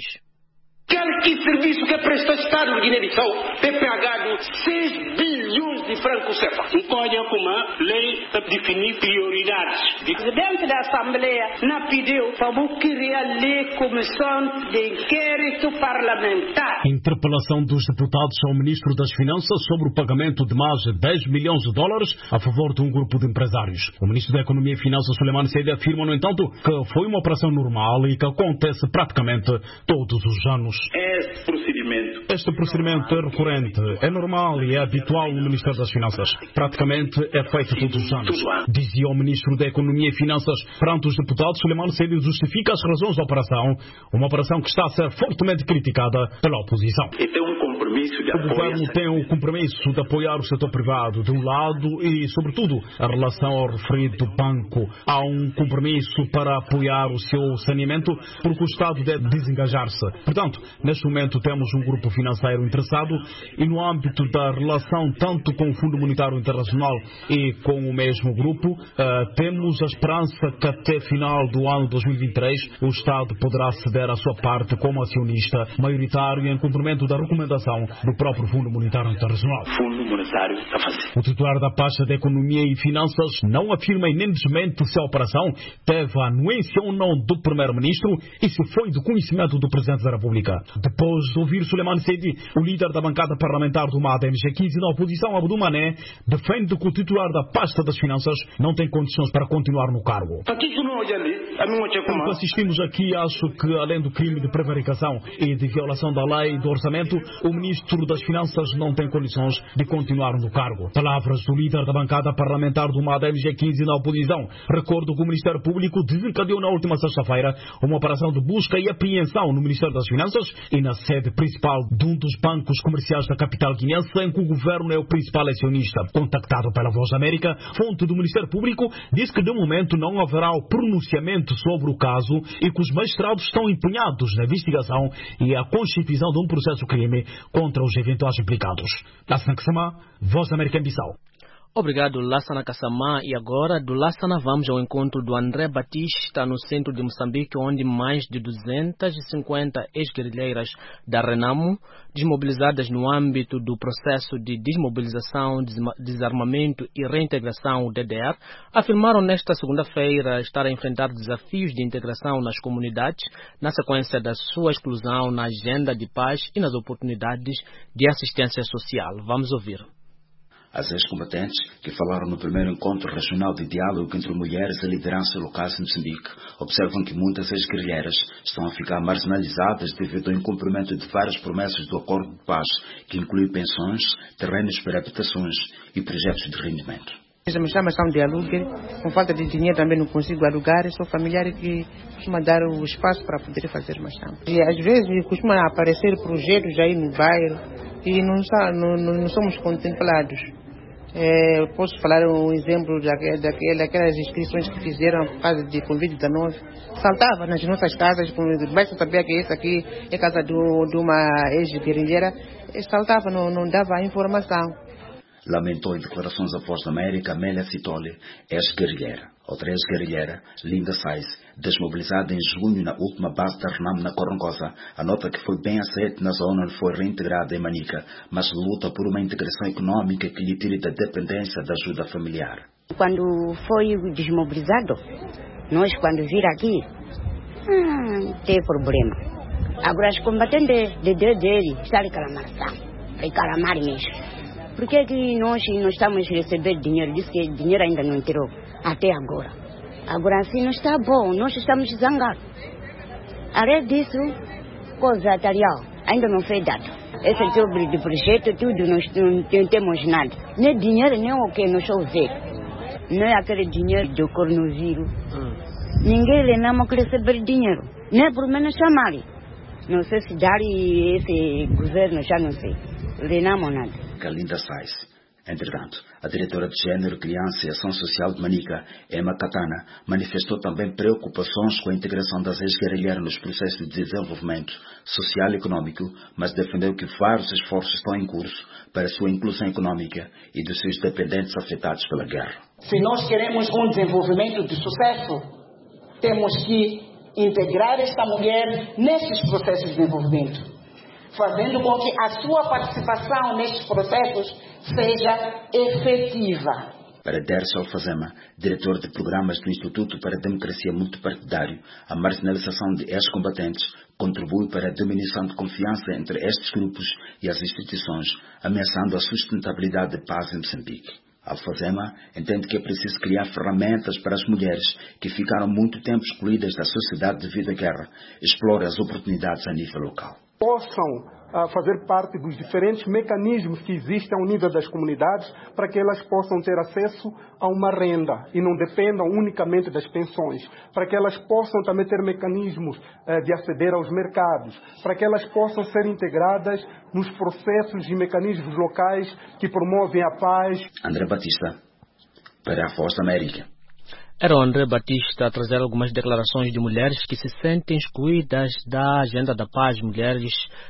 Aquele serviço que presta Estado de Guiné-Bissau tem pagado seis bilhões de francos C F A. Um código como a lei para definir prioridades. O presidente da Assembleia não pediu para criar a lei comissão de inquérito parlamentar. Interpelação dos deputados ao ministro das Finanças sobre o pagamento de mais de dez milhões de dólares a favor de um grupo de empresários. O ministro da Economia e Finanças, Suleimane Seyd, afirma, no entanto, que foi uma operação normal e que acontece praticamente todos os anos. Este procedimento. Este procedimento é recorrente, é normal e é habitual no Ministério das Finanças. Praticamente é feito todos os anos. Dizia o ministro da Economia e Finanças perante os deputados, Suleimane Seyd justifica as razões da operação, uma operação que está a ser fortemente criticada pela oposição. E tem um compromisso de apoio. O governo tem o compromisso de apoiar o setor privado de um lado e, sobretudo, a relação ao referido banco. Há um compromisso para apoiar o seu saneamento porque o Estado deve desengajar-se. Portanto, neste momento temos um grupo financeiro interessado e no âmbito da relação tanto com o Fundo Monetário Internacional e com o mesmo grupo, uh, temos a esperança que até final do ano dois mil e vinte e três o Estado poderá ceder a sua parte como acionista maioritário em cumprimento da recomendação do próprio Fundo Monetário Internacional. Fundo Monetário está fazendo. O titular da pasta de Economia e Finanças não afirma e nem desmente se a operação teve a anuência ou não do Primeiro-Ministro e se foi do conhecimento do Presidente da República. Depois de ouvir Suleimane Seyd, o líder da bancada parlamentar do M A D M G quinze na oposição, Abdou Mané, defende que o titular da pasta das Finanças não tem condições para continuar no cargo. Como assistimos aqui, acho que, além do crime de prevaricação e de violação da lei do orçamento, o ministro das Finanças não tem condições de continuar no cargo. Palavras do líder da bancada parlamentar do M A D M G quinze na oposição. Recordo que o Ministério Público desencadeou na última sexta-feira uma operação de busca e apreensão no Ministério das Finanças e na sede principal de um dos bancos comerciais da capital guinense, em que o governo é o principal acionista. Contactado pela Voz da América, fonte do Ministério Público diz que de momento não haverá o pronunciamento sobre o caso e que os magistrados estão empenhados na investigação e a constituição de um processo crime contra os eventuais implicados. Lassana Kassamá, Voz da América em Bissau. Obrigado, Lassana Kassamá. E agora, do Lassana, vamos ao encontro do André Batista no centro de Moçambique, onde mais de duzentas e cinquenta ex-guerrilheiras da Renamo, desmobilizadas no âmbito do processo de desmobilização, desarmamento e reintegração, o D D R, afirmaram nesta segunda-feira estar a enfrentar desafios de integração nas comunidades, na sequência da sua exclusão na agenda de paz e nas oportunidades de assistência social. Vamos ouvir. As ex-combatentes, que falaram no primeiro encontro regional de diálogo entre mulheres e lideranças locais em Moçambique, observam que muitas ex-guerrilheiras estão a ficar marginalizadas devido ao incumprimento de várias promessas do acordo de paz, que inclui pensões, terrenos para habitações e projetos de rendimento. Me chama ação de aluguel, com falta de dinheiro também não consigo alugar, sou familiar que costuma dar o espaço para poder fazer machão. E às vezes costuma aparecer projetos aí no bairro e não, não, não somos contemplados. É, posso falar um exemplo daquelas, daquelas inscrições que fizeram por causa de covid dezenove. Saltava nas nossas casas, basta saber que essa aqui é casa do, de uma ex-guerrilheira, saltava, não, não dava informação. Lamentou em declarações à Voz da América Amélia Citoli, ex-guerrilheira. Outra ex-guerrilheira, Linda Sais, desmobilizada em junho na última base da Renamo na Corongosa, anota que foi bem aceita na zona onde foi reintegrada em Manica, mas luta por uma integração econômica que lhe tire da dependência da ajuda familiar. Quando foi desmobilizado, nós quando vir aqui, hum, tem problema. Agora os combatentes de D D R estão em Calamarsão, em Calamar mesmo. Por que que nós não estamos a receber dinheiro? Diz que o dinheiro ainda não entrou até agora. Agora assim não está bom, nós estamos zangados. Além disso, coisa material ainda não foi dado. Esse tipo de projeto, tudo, nós não, não temos nada. Nem dinheiro, nem o que nós ouvir. Não é aquele dinheiro do coronavírus. Hum. Ninguém lhe não quer receber dinheiro. Nem por menos chamar. Não sei se dar esse governo, já não sei. Lhe não nada. Linda Sais. Entretanto, a diretora de Gênero, Criança e Ação Social de Manica, Emma Katana, manifestou também preocupações com a integração das ex-guerrilheiras nos processos de desenvolvimento social e econômico, mas defendeu que vários esforços estão em curso para a sua inclusão econômica e dos seus dependentes afetados pela guerra. Se nós queremos um desenvolvimento de sucesso, temos que integrar esta mulher nesses processos de desenvolvimento, fazendo com que a sua participação nestes processos seja efetiva. Para Dersa Alfazema, diretor de programas do Instituto para a Democracia Multipartidário, a marginalização de ex-combatentes contribui para a diminuição de confiança entre estes grupos e as instituições, ameaçando a sustentabilidade da paz em Moçambique. Alfazema entende que é preciso criar ferramentas para as mulheres que ficaram muito tempo excluídas da sociedade devido à guerra, explorar as oportunidades a nível local. Possam uh, fazer parte dos diferentes mecanismos que existem ao nível das comunidades para que elas possam ter acesso a uma renda e não dependam unicamente das pensões, para que elas possam também ter mecanismos uh, de aceder aos mercados, para que elas possam ser integradas nos processos e mecanismos locais que promovem a paz. André Batista, para a Voz da América. Era o André Batista a trazer algumas declarações de mulheres que se sentem excluídas da agenda da paz, mulheres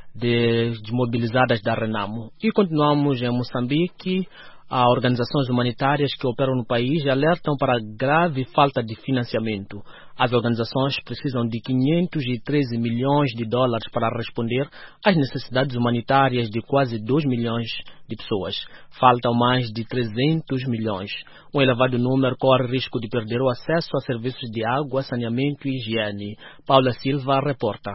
de, desmobilizadas da Renamo. E continuamos em Moçambique. As organizações humanitárias que operam no país alertam para a grave falta de financiamento. As organizações precisam de quinhentos e treze milhões de dólares para responder às necessidades humanitárias de quase dois milhões de pessoas. Faltam mais de trezentos milhões. Um elevado número corre risco de perder o acesso a serviços de água, saneamento e higiene. Paula Silva reporta.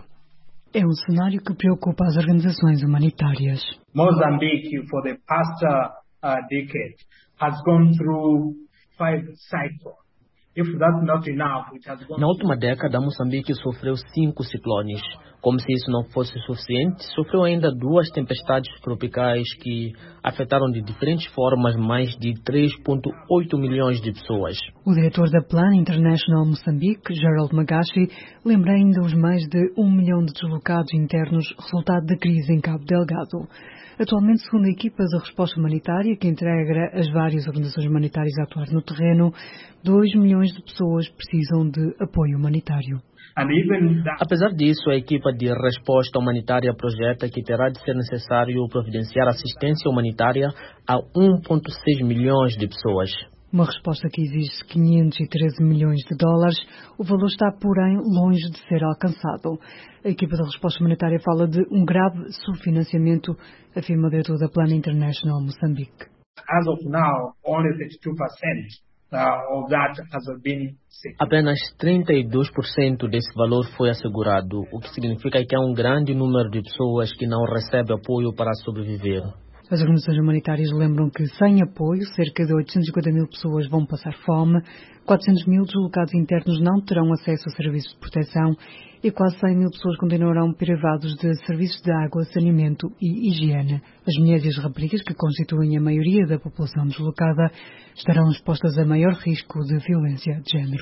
É um cenário que preocupa as organizações humanitárias. Mozambique, for the past uh, Uh, decade has gone through five cycles. If that's not enough, it has gone. Na última década, Moçambique sofreu cinco ciclones. Como se isso não fosse suficiente, sofreu ainda duas tempestades tropicais que afetaram de diferentes formas mais de três vírgula oito milhões de pessoas. O diretor da Plan International Moçambique, Gerald Magashi, lembra ainda os mais de um milhão de deslocados internos resultado da crise em Cabo Delgado. Atualmente, segundo a equipa da resposta humanitária, que integra as várias organizações humanitárias a atuar no terreno, dois milhões de pessoas precisam de apoio humanitário. Apesar disso, a equipa de resposta humanitária projeta que terá de ser necessário providenciar assistência humanitária a um vírgula seis milhões de pessoas. Uma resposta que exige quinhentos e treze milhões de dólares. O valor está, porém, longe de ser alcançado. A equipa de resposta humanitária fala de um grave subfinanciamento, afirma o diretor da Plan International Moçambique. As of now, only thirty-two percent of that has been secured. Apenas trinta e dois por cento desse valor foi assegurado, o que significa que há um grande número de pessoas que não recebem apoio para sobreviver. As organizações humanitárias lembram que, sem apoio, cerca de oitocentas e cinquenta mil pessoas vão passar fome, quatrocentos mil deslocados internos não terão acesso a serviços de proteção e quase cem mil pessoas continuarão privados de serviços de água, saneamento e higiene. As mulheres e as raparigas, que constituem a maioria da população deslocada, estarão expostas a maior risco de violência de género.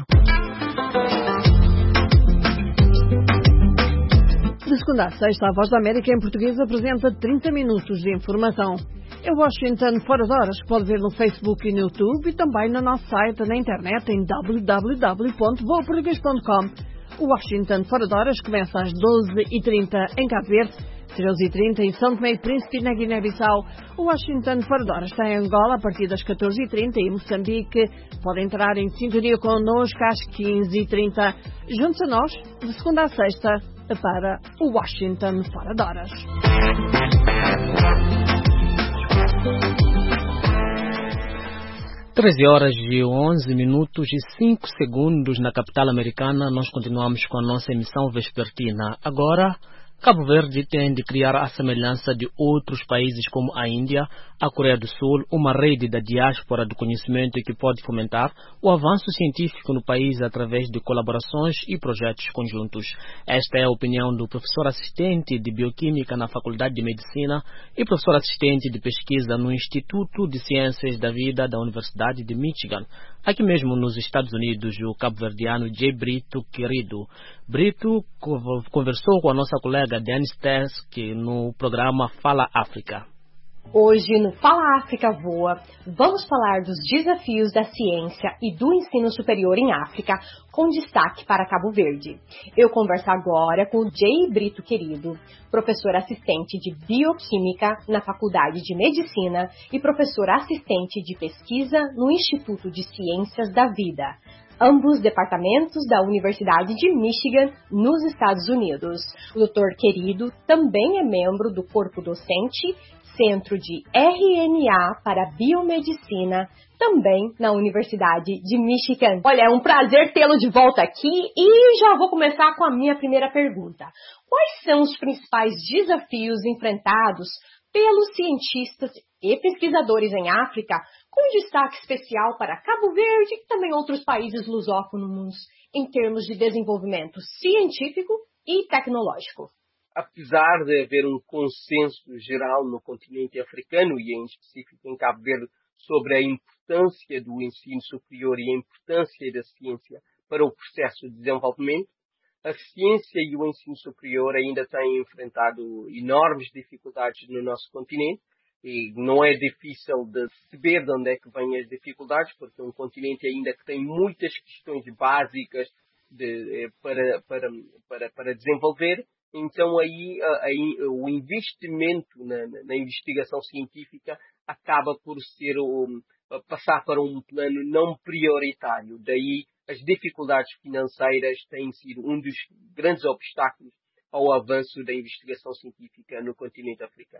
De segunda a sexta, a Voz da América em português apresenta trinta minutos de informação. É Washington Fora de Horas, que pode ver no Facebook e no YouTube e também no nosso site na internet em w w w ponto voa português ponto com. O Washington Fora de Horas começa às doze e trinta em Cabo Verde, treze e trinta em São Tomé e Príncipe na Guiné-Bissau. O Washington Fora de Horas está em Angola a partir das catorze e trinta e em Moçambique. Pode entrar em sintonia connosco às quinze e trinta. Junte-se a nós, de segunda a sexta, para o Washington Fora de Horas. treze horas e onze minutos e cinco segundos na capital americana. Nós continuamos com a nossa emissão vespertina. Agora, Cabo Verde tem de criar a semelhança de outros países como a Índia, a Coreia do Sul, uma rede da diáspora do conhecimento que pode fomentar o avanço científico no país através de colaborações e projetos conjuntos. Esta é a opinião do professor assistente de Bioquímica na Faculdade de Medicina e professor assistente de pesquisa no Instituto de Ciências da Vida da Universidade de Michigan, aqui mesmo nos Estados Unidos, o cabo-verdiano J. Brito Querido. Brito conversou com a nossa colega Dennis Tesk no programa Fala África. Hoje, no Fala África Voa, vamos falar dos desafios da ciência e do ensino superior em África, com destaque para Cabo Verde. Eu converso agora com o J. Brito Querido, professor assistente de Bioquímica na Faculdade de Medicina e professor assistente de pesquisa no Instituto de Ciências da Vida, ambos departamentos da Universidade de Michigan, nos Estados Unidos. O doutor Querido também é membro do corpo docente Centro de R N A para Biomedicina, também na Universidade de Michigan. Olha, é um prazer tê-lo de volta aqui e já vou começar com a minha primeira pergunta. Quais são os principais desafios enfrentados pelos cientistas e pesquisadores em África, com destaque especial para Cabo Verde e também outros países lusófonos em termos de desenvolvimento científico e tecnológico? Apesar de haver um consenso geral no continente africano e em específico em Cabo Verde sobre a importância do ensino superior e a importância da ciência para o processo de desenvolvimento, a ciência e o ensino superior ainda têm enfrentado enormes dificuldades no nosso continente e não é difícil de perceber de onde é que vêm as dificuldades, porque é um continente ainda que tem muitas questões básicas de, para, para, para, para desenvolver. Então aí, aí o investimento na, na investigação científica acaba por ser um, passar para um plano não prioritário. Daí as dificuldades financeiras têm sido um dos grandes obstáculos ao avanço da investigação científica no continente africano.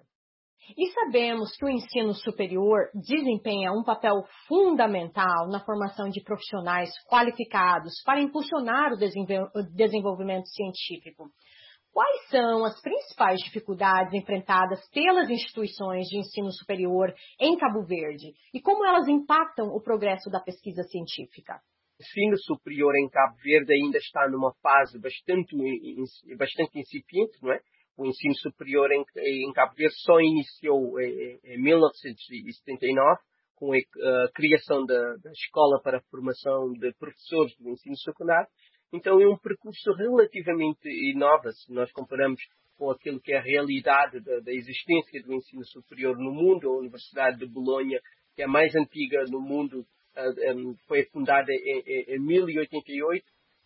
E sabemos que o ensino superior desempenha um papel fundamental na formação de profissionais qualificados para impulsionar o desenvolvimento científico. Quais são as principais dificuldades enfrentadas pelas instituições de ensino superior em Cabo Verde e como elas impactam o progresso da pesquisa científica? O ensino superior em Cabo Verde ainda está numa fase bastante, bastante incipiente, não é? O ensino superior em, em Cabo Verde só iniciou em, em mil novecentos e setenta e nove com a, a criação da, da Escola para a Formação de Professores do Ensino Secundário. Então é um percurso relativamente novo, se nós comparamos com aquilo que é a realidade da, da existência do ensino superior no mundo. A Universidade de Bolonha, que é a mais antiga no mundo, uh, um, foi fundada em, em, em mil e oitenta e oito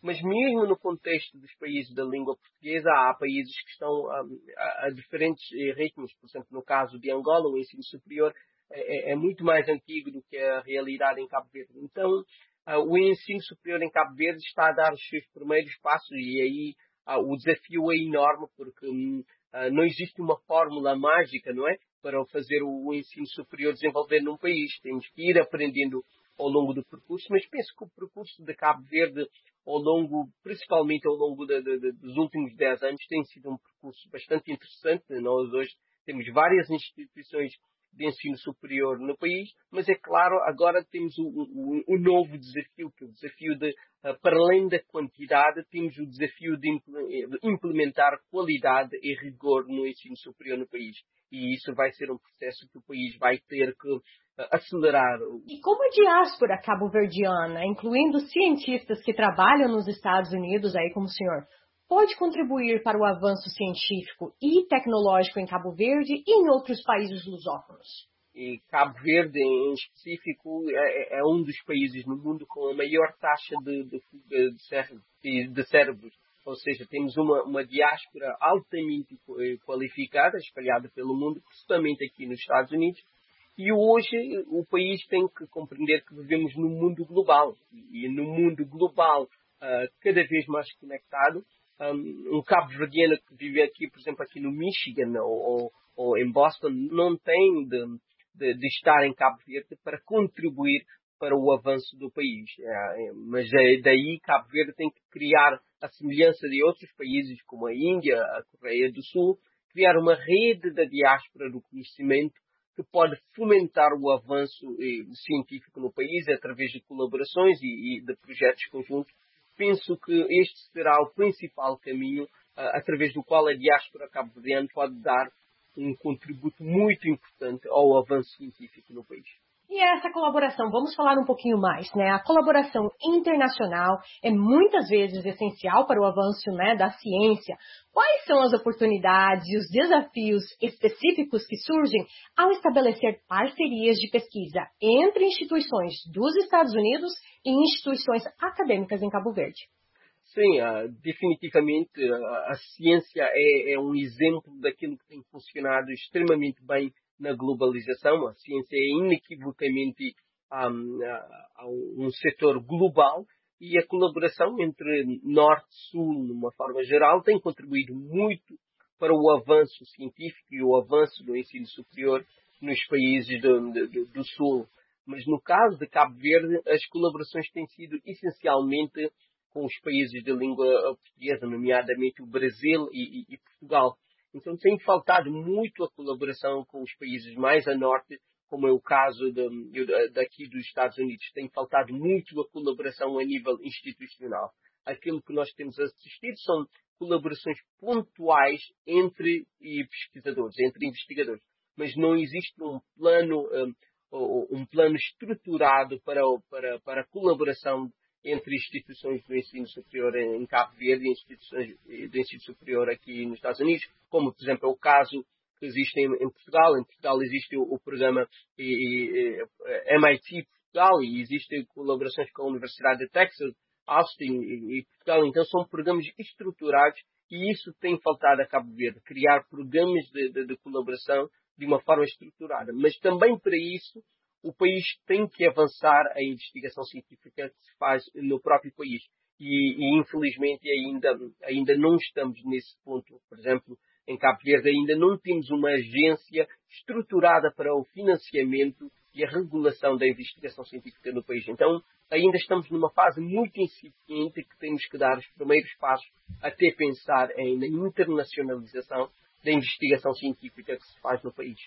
Mas mesmo no contexto dos países da língua portuguesa, há países que estão um, a, a diferentes ritmos. Por exemplo, no caso de Angola, o ensino superior é, é muito mais antigo do que a realidade em Cabo Verde. Então, uh, o ensino superior em Cabo Verde está a dar os seus primeiros passos e aí uh, o desafio é enorme porque um, uh, não existe uma fórmula mágica, não é? Para fazer o ensino superior desenvolver num país. Temos que ir aprendendo ao longo do percurso, mas penso que o percurso de Cabo Verde, ao longo, principalmente ao longo de, de, de, dos últimos dez anos, tem sido um percurso bastante interessante. Nós hoje temos várias instituições de ensino superior no país, mas é claro, agora temos o, o, o novo desafio, que é o desafio de, uh, para além da quantidade, temos o desafio de, de implementar qualidade e rigor no ensino superior no país. E isso vai ser um processo que o país vai ter que uh, acelerar. E como a diáspora cabo-verdiana, incluindo cientistas que trabalham nos Estados Unidos, aí como o senhor, pode contribuir para o avanço científico e tecnológico em Cabo Verde e em outros países lusófonos? E Cabo Verde, em específico, é, é um dos países no mundo com a maior taxa de, de fuga de cérebros. De cérebros. Ou seja, temos uma, uma diáspora altamente qualificada, espalhada pelo mundo, principalmente aqui nos Estados Unidos. E hoje o país tem que compreender que vivemos num mundo global. E no mundo global, uh, cada vez mais conectado, um, um cabo-verdiano que vive aqui, por exemplo, aqui no Michigan ou, ou, ou em Boston, não tem de, de, de estar em Cabo Verde para contribuir para o avanço do país. É, mas daí Cabo Verde tem que criar a semelhança de outros países como a Índia, a Coreia do Sul, criar uma rede da diáspora do conhecimento que pode fomentar o avanço eh, científico no país através de colaborações e, e de projetos conjuntos. Penso que este será o principal caminho uh, através do qual a diáspora cabo-verdiana pode dar um contributo muito importante ao avanço científico no país. E essa colaboração, vamos falar um pouquinho mais, né? A colaboração internacional é muitas vezes essencial para o avanço, né, da ciência. Quais são as oportunidades e os desafios específicos que surgem ao estabelecer parcerias de pesquisa entre instituições dos Estados Unidos e instituições acadêmicas em Cabo Verde? Sim, uh, definitivamente uh, a ciência é, é um exemplo daquilo que tem funcionado extremamente bem na globalização. A ciência é inequivocamente um, uh, um setor global e a colaboração entre Norte e Sul, de uma forma geral, tem contribuído muito para o avanço científico e o avanço do ensino superior nos países do, do, do Sul. Mas no caso de Cabo Verde, as colaborações têm sido essencialmente com os países de língua portuguesa, nomeadamente o Brasil e, e, e Portugal. Então tem faltado muito a colaboração com os países mais a norte, como é o caso de, daqui dos Estados Unidos. Tem faltado muito a colaboração a nível institucional. Aquilo que nós temos assistido são colaborações pontuais entre pesquisadores, entre investigadores. Mas não existe um plano, um, um plano estruturado para, para, para a colaboração entre instituições do ensino superior em Cabo Verde e instituições do ensino superior aqui nos Estados Unidos, como, por exemplo, é o caso que existe em, em Portugal. Em Portugal existe o, o programa e, e, M I T Portugal e existem colaborações com a Universidade de Texas, Austin e, e Portugal. Então, são programas estruturados e isso tem faltado a Cabo Verde, criar programas de, de, de colaboração de uma forma estruturada. Mas também para isso, o país tem que avançar a investigação científica que se faz no próprio país. E, e infelizmente, ainda, ainda não estamos nesse ponto. Por exemplo, em Cabo Verde ainda não temos uma agência estruturada para o financiamento e a regulação da investigação científica no país. Então, ainda estamos numa fase muito incipiente que temos que dar os primeiros passos até pensar em, na internacionalização da investigação científica que se faz no país.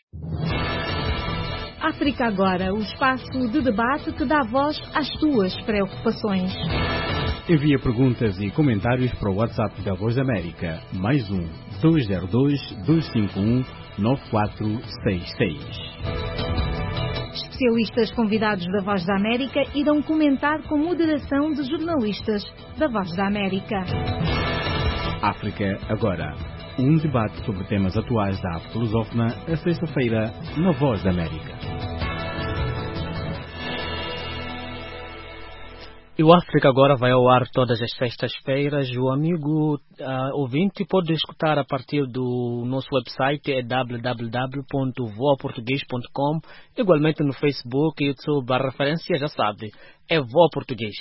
África Agora, o espaço de debate que dá voz às tuas preocupações. Envia perguntas e comentários para o WhatsApp da Voz da América, mais um dois zero dois, dois cinco um, nove quatro seis seis. Especialistas convidados da Voz da América irão comentar com moderação de jornalistas da Voz da América. África Agora, um debate sobre temas atuais da África lusófona, a sexta-feira, na Voz da América. E o África Agora vai ao ar todas as sextas-feiras. O amigo uh, ouvinte pode escutar a partir do nosso website, é w w w ponto voa português ponto com. Igualmente no Facebook e YouTube, a referência já sabe, é Voa Português.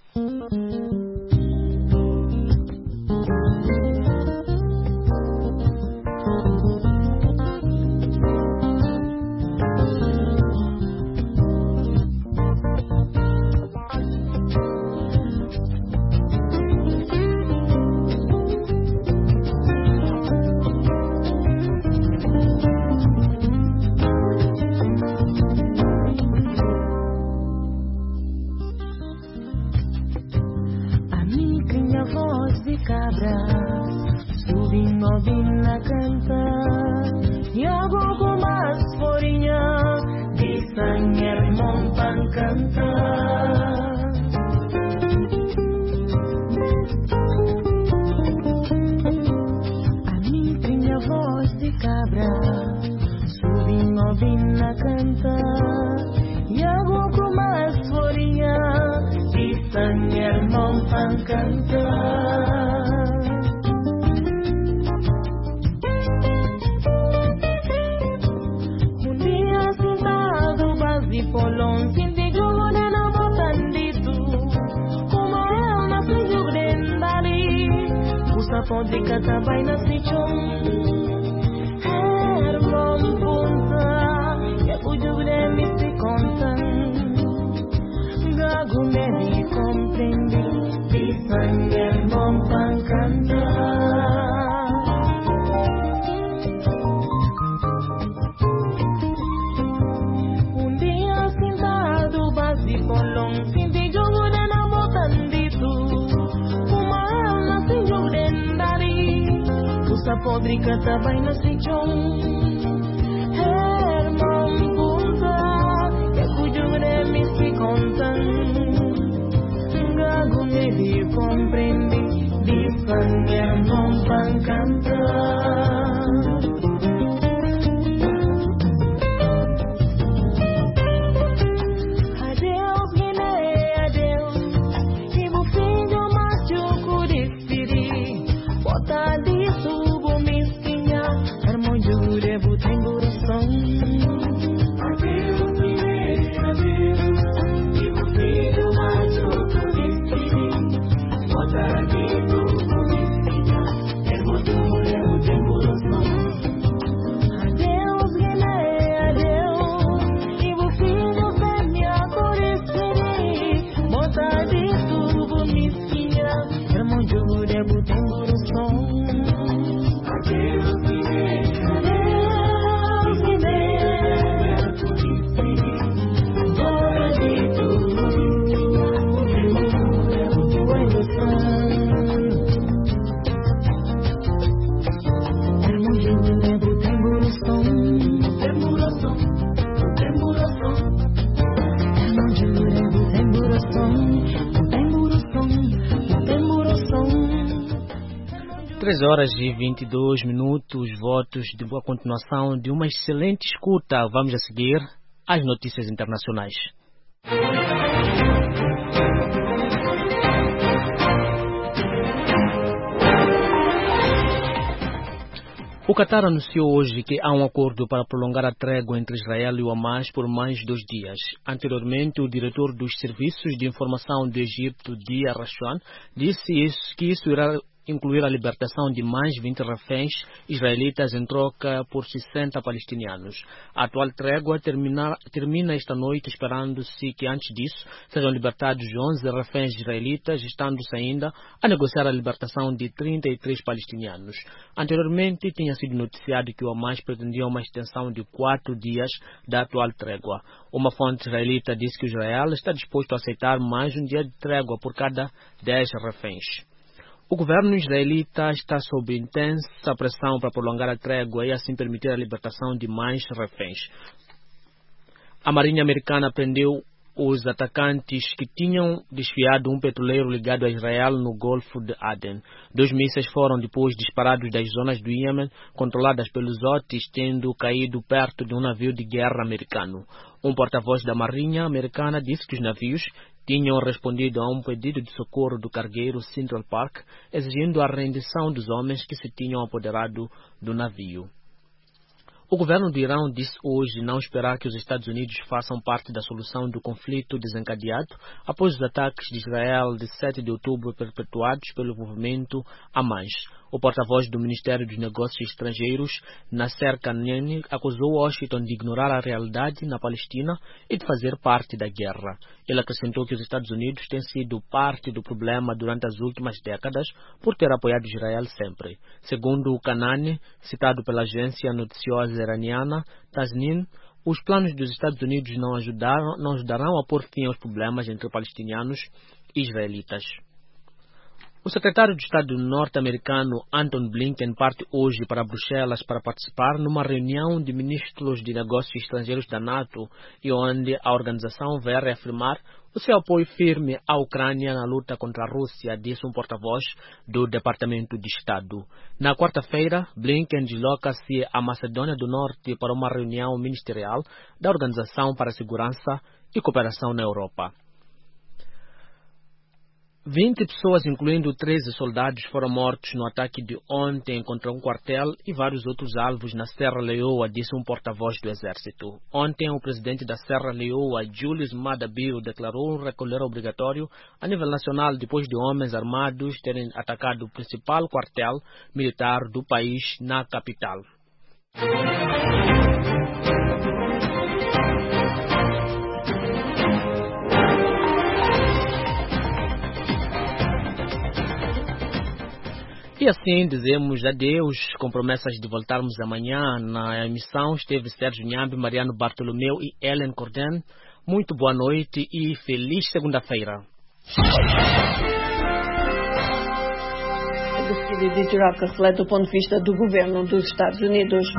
três horas e vinte e dois minutos, votos de boa continuação de uma excelente escuta. Vamos a seguir às notícias internacionais. O Qatar anunciou hoje que há um acordo para prolongar a trégua entre Israel e o Hamas por mais dois dias. Anteriormente, o diretor dos Serviços de Informação do Egito, Dia Rashan, disse isso, que isso irá incluir a libertação de mais vinte reféns israelitas em troca por sessenta palestinianos. A atual trégua termina, termina esta noite, esperando-se que antes disso sejam libertados onze reféns israelitas, estando-se ainda a negociar a libertação de trinta e três palestinianos. Anteriormente, tinha sido noticiado que o Hamas pretendia uma extensão de quatro dias da atual trégua. Uma fonte israelita disse que Israel está disposto a aceitar mais um dia de trégua por cada dez reféns. O governo israelita está sob intensa pressão para prolongar a trégua e assim permitir a libertação de mais reféns. A Marinha Americana prendeu os atacantes que tinham desviado um petroleiro ligado a Israel no Golfo de Aden. Dois mísseis foram depois disparados das zonas do Iêmen controladas pelos Houthis, tendo caído perto de um navio de guerra americano. Um porta-voz da Marinha Americana disse que os navios tinham respondido a um pedido de socorro do cargueiro Central Park, exigindo a rendição dos homens que se tinham apoderado do navio. O governo do Irão disse hoje não esperar que os Estados Unidos façam parte da solução do conflito desencadeado após os ataques de Israel de sete de outubro perpetuados pelo movimento Hamas. O porta-voz do Ministério dos Negócios Estrangeiros, Nasser Kanani, acusou Washington de ignorar a realidade na Palestina e de fazer parte da guerra. Ele acrescentou que os Estados Unidos têm sido parte do problema durante as últimas décadas por ter apoiado Israel sempre. Segundo o Kanani, citado pela agência noticiosa iraniana Tasnim, os planos dos Estados Unidos não, ajudaram, não ajudarão a pôr fim aos problemas entre palestinianos e israelitas. O secretário de Estado norte-americano Anton Blinken parte hoje para Bruxelas para participar numa reunião de ministros de negócios estrangeiros da NATO e onde a organização vai reafirmar o seu apoio firme à Ucrânia na luta contra a Rússia, disse um porta-voz do Departamento de Estado. Na quarta-feira, Blinken desloca-se à Macedônia do Norte para uma reunião ministerial da Organização para a Segurança e Cooperação na Europa. vinte pessoas, incluindo treze soldados, foram mortos no ataque de ontem contra um quartel e vários outros alvos na Serra Leoa, disse um porta-voz do Exército. Ontem, o presidente da Serra Leoa, Julius Maada Bio, declarou um recolher obrigatório a nível nacional depois de homens armados terem atacado o principal quartel militar do país na capital. E assim dizemos adeus, com promessas de voltarmos amanhã. Na emissão esteve Sérgio Nhambi, Mariano Bartolomeu e Ellen Corden. Muito boa noite e feliz segunda-feira. A pesquisa editorial que reflete o ponto de vista do governo dos Estados Unidos.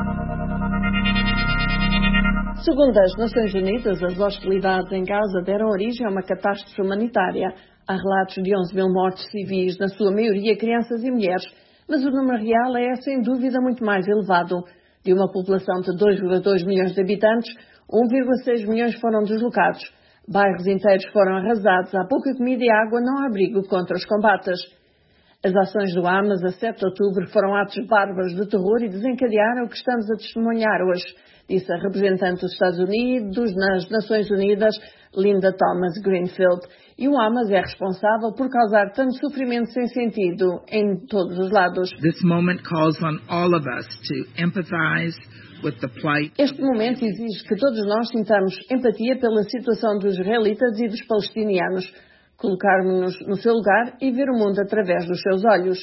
Segundo as Nações Unidas, as hostilidades em Gaza deram origem a uma catástrofe humanitária. Há relatos de onze mil mortes civis, na sua maioria crianças e mulheres, mas o número real é, sem dúvida, muito mais elevado. De uma população de dois vírgula dois milhões de habitantes, um vírgula seis milhões foram deslocados. Bairros inteiros foram arrasados, há pouca comida e água, não há abrigo contra os combates. As ações do Hamas a sete de outubro foram atos bárbaros de terror e desencadearam o que estamos a testemunhar hoje, disse a representante dos Estados Unidos nas Nações Unidas, Linda Thomas-Greenfield. E o Hamas é responsável por causar tanto sofrimento sem sentido em todos os lados. This moment calls on all of us to empathize with the plight. Este momento exige que todos nós sintamos empatia pela situação dos israelitas e dos palestinianos, colocarmos-nos no seu lugar e ver o mundo através dos seus olhos.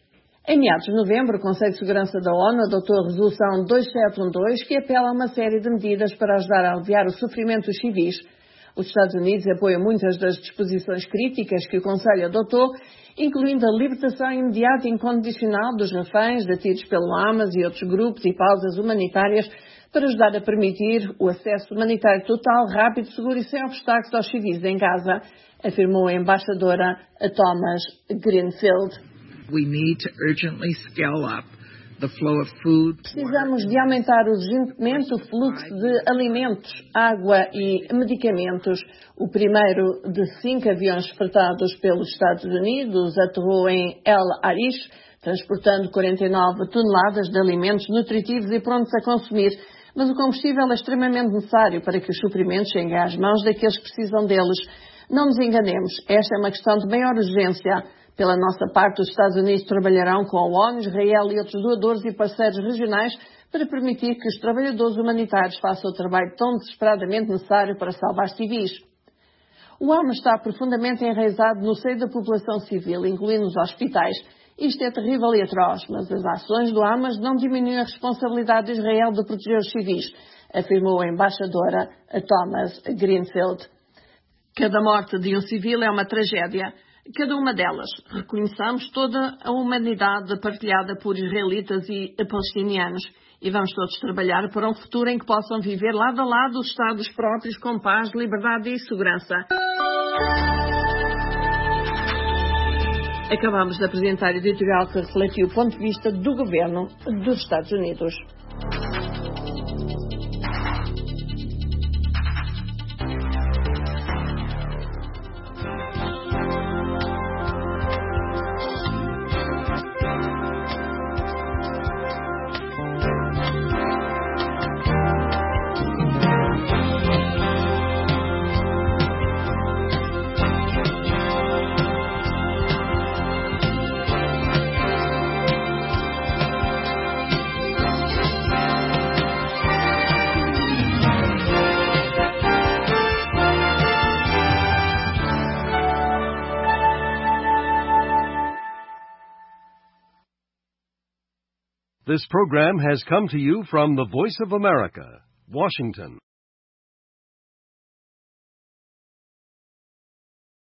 Em meados de novembro, o Conselho de Segurança da ONU adotou a Resolução dois sete um dois, que apela a uma série de medidas para ajudar a aliviar o sofrimento dos civis. Os Estados Unidos apoiam muitas das disposições críticas que o Conselho adotou, incluindo a libertação imediata e incondicional dos reféns detidos pelo Hamas e outros grupos e pausas humanitárias para ajudar a permitir o acesso humanitário total, rápido, seguro e sem obstáculos aos civis em Gaza, afirmou a embaixadora Thomas Greenfield. We need to urgently scale up the flow of food. Precisamos de aumentar urgentemente o fluxo de alimentos, água e medicamentos. O primeiro de cinco aviões fretados pelos Estados Unidos aterrou em El Arish, transportando quarenta e nove toneladas de alimentos nutritivos e prontos a consumir. Mas o combustível é extremamente necessário para que os suprimentos cheguem às mãos daqueles que precisam deles. Não nos enganemos, esta é uma questão de maior urgência. Pela nossa parte, os Estados Unidos trabalharão com a ONU, Israel e outros doadores e parceiros regionais para permitir que os trabalhadores humanitários façam o trabalho tão desesperadamente necessário para salvar civis. O Hamas está profundamente enraizado no seio da população civil, incluindo os hospitais. Isto é terrível e atroz, mas as ações do Hamas não diminuem a responsabilidade de Israel de proteger os civis, afirmou a embaixadora Thomas Greenfield. Cada morte de um civil é uma tragédia. Cada uma delas. Reconheçamos toda a humanidade partilhada por israelitas e palestinianos e vamos todos trabalhar para um futuro em que possam viver lado a lado os Estados próprios com paz, liberdade e segurança. Acabamos de apresentar a editorial que refletiu o ponto de vista do governo dos Estados Unidos. This program has come to you from the Voice of America, Washington.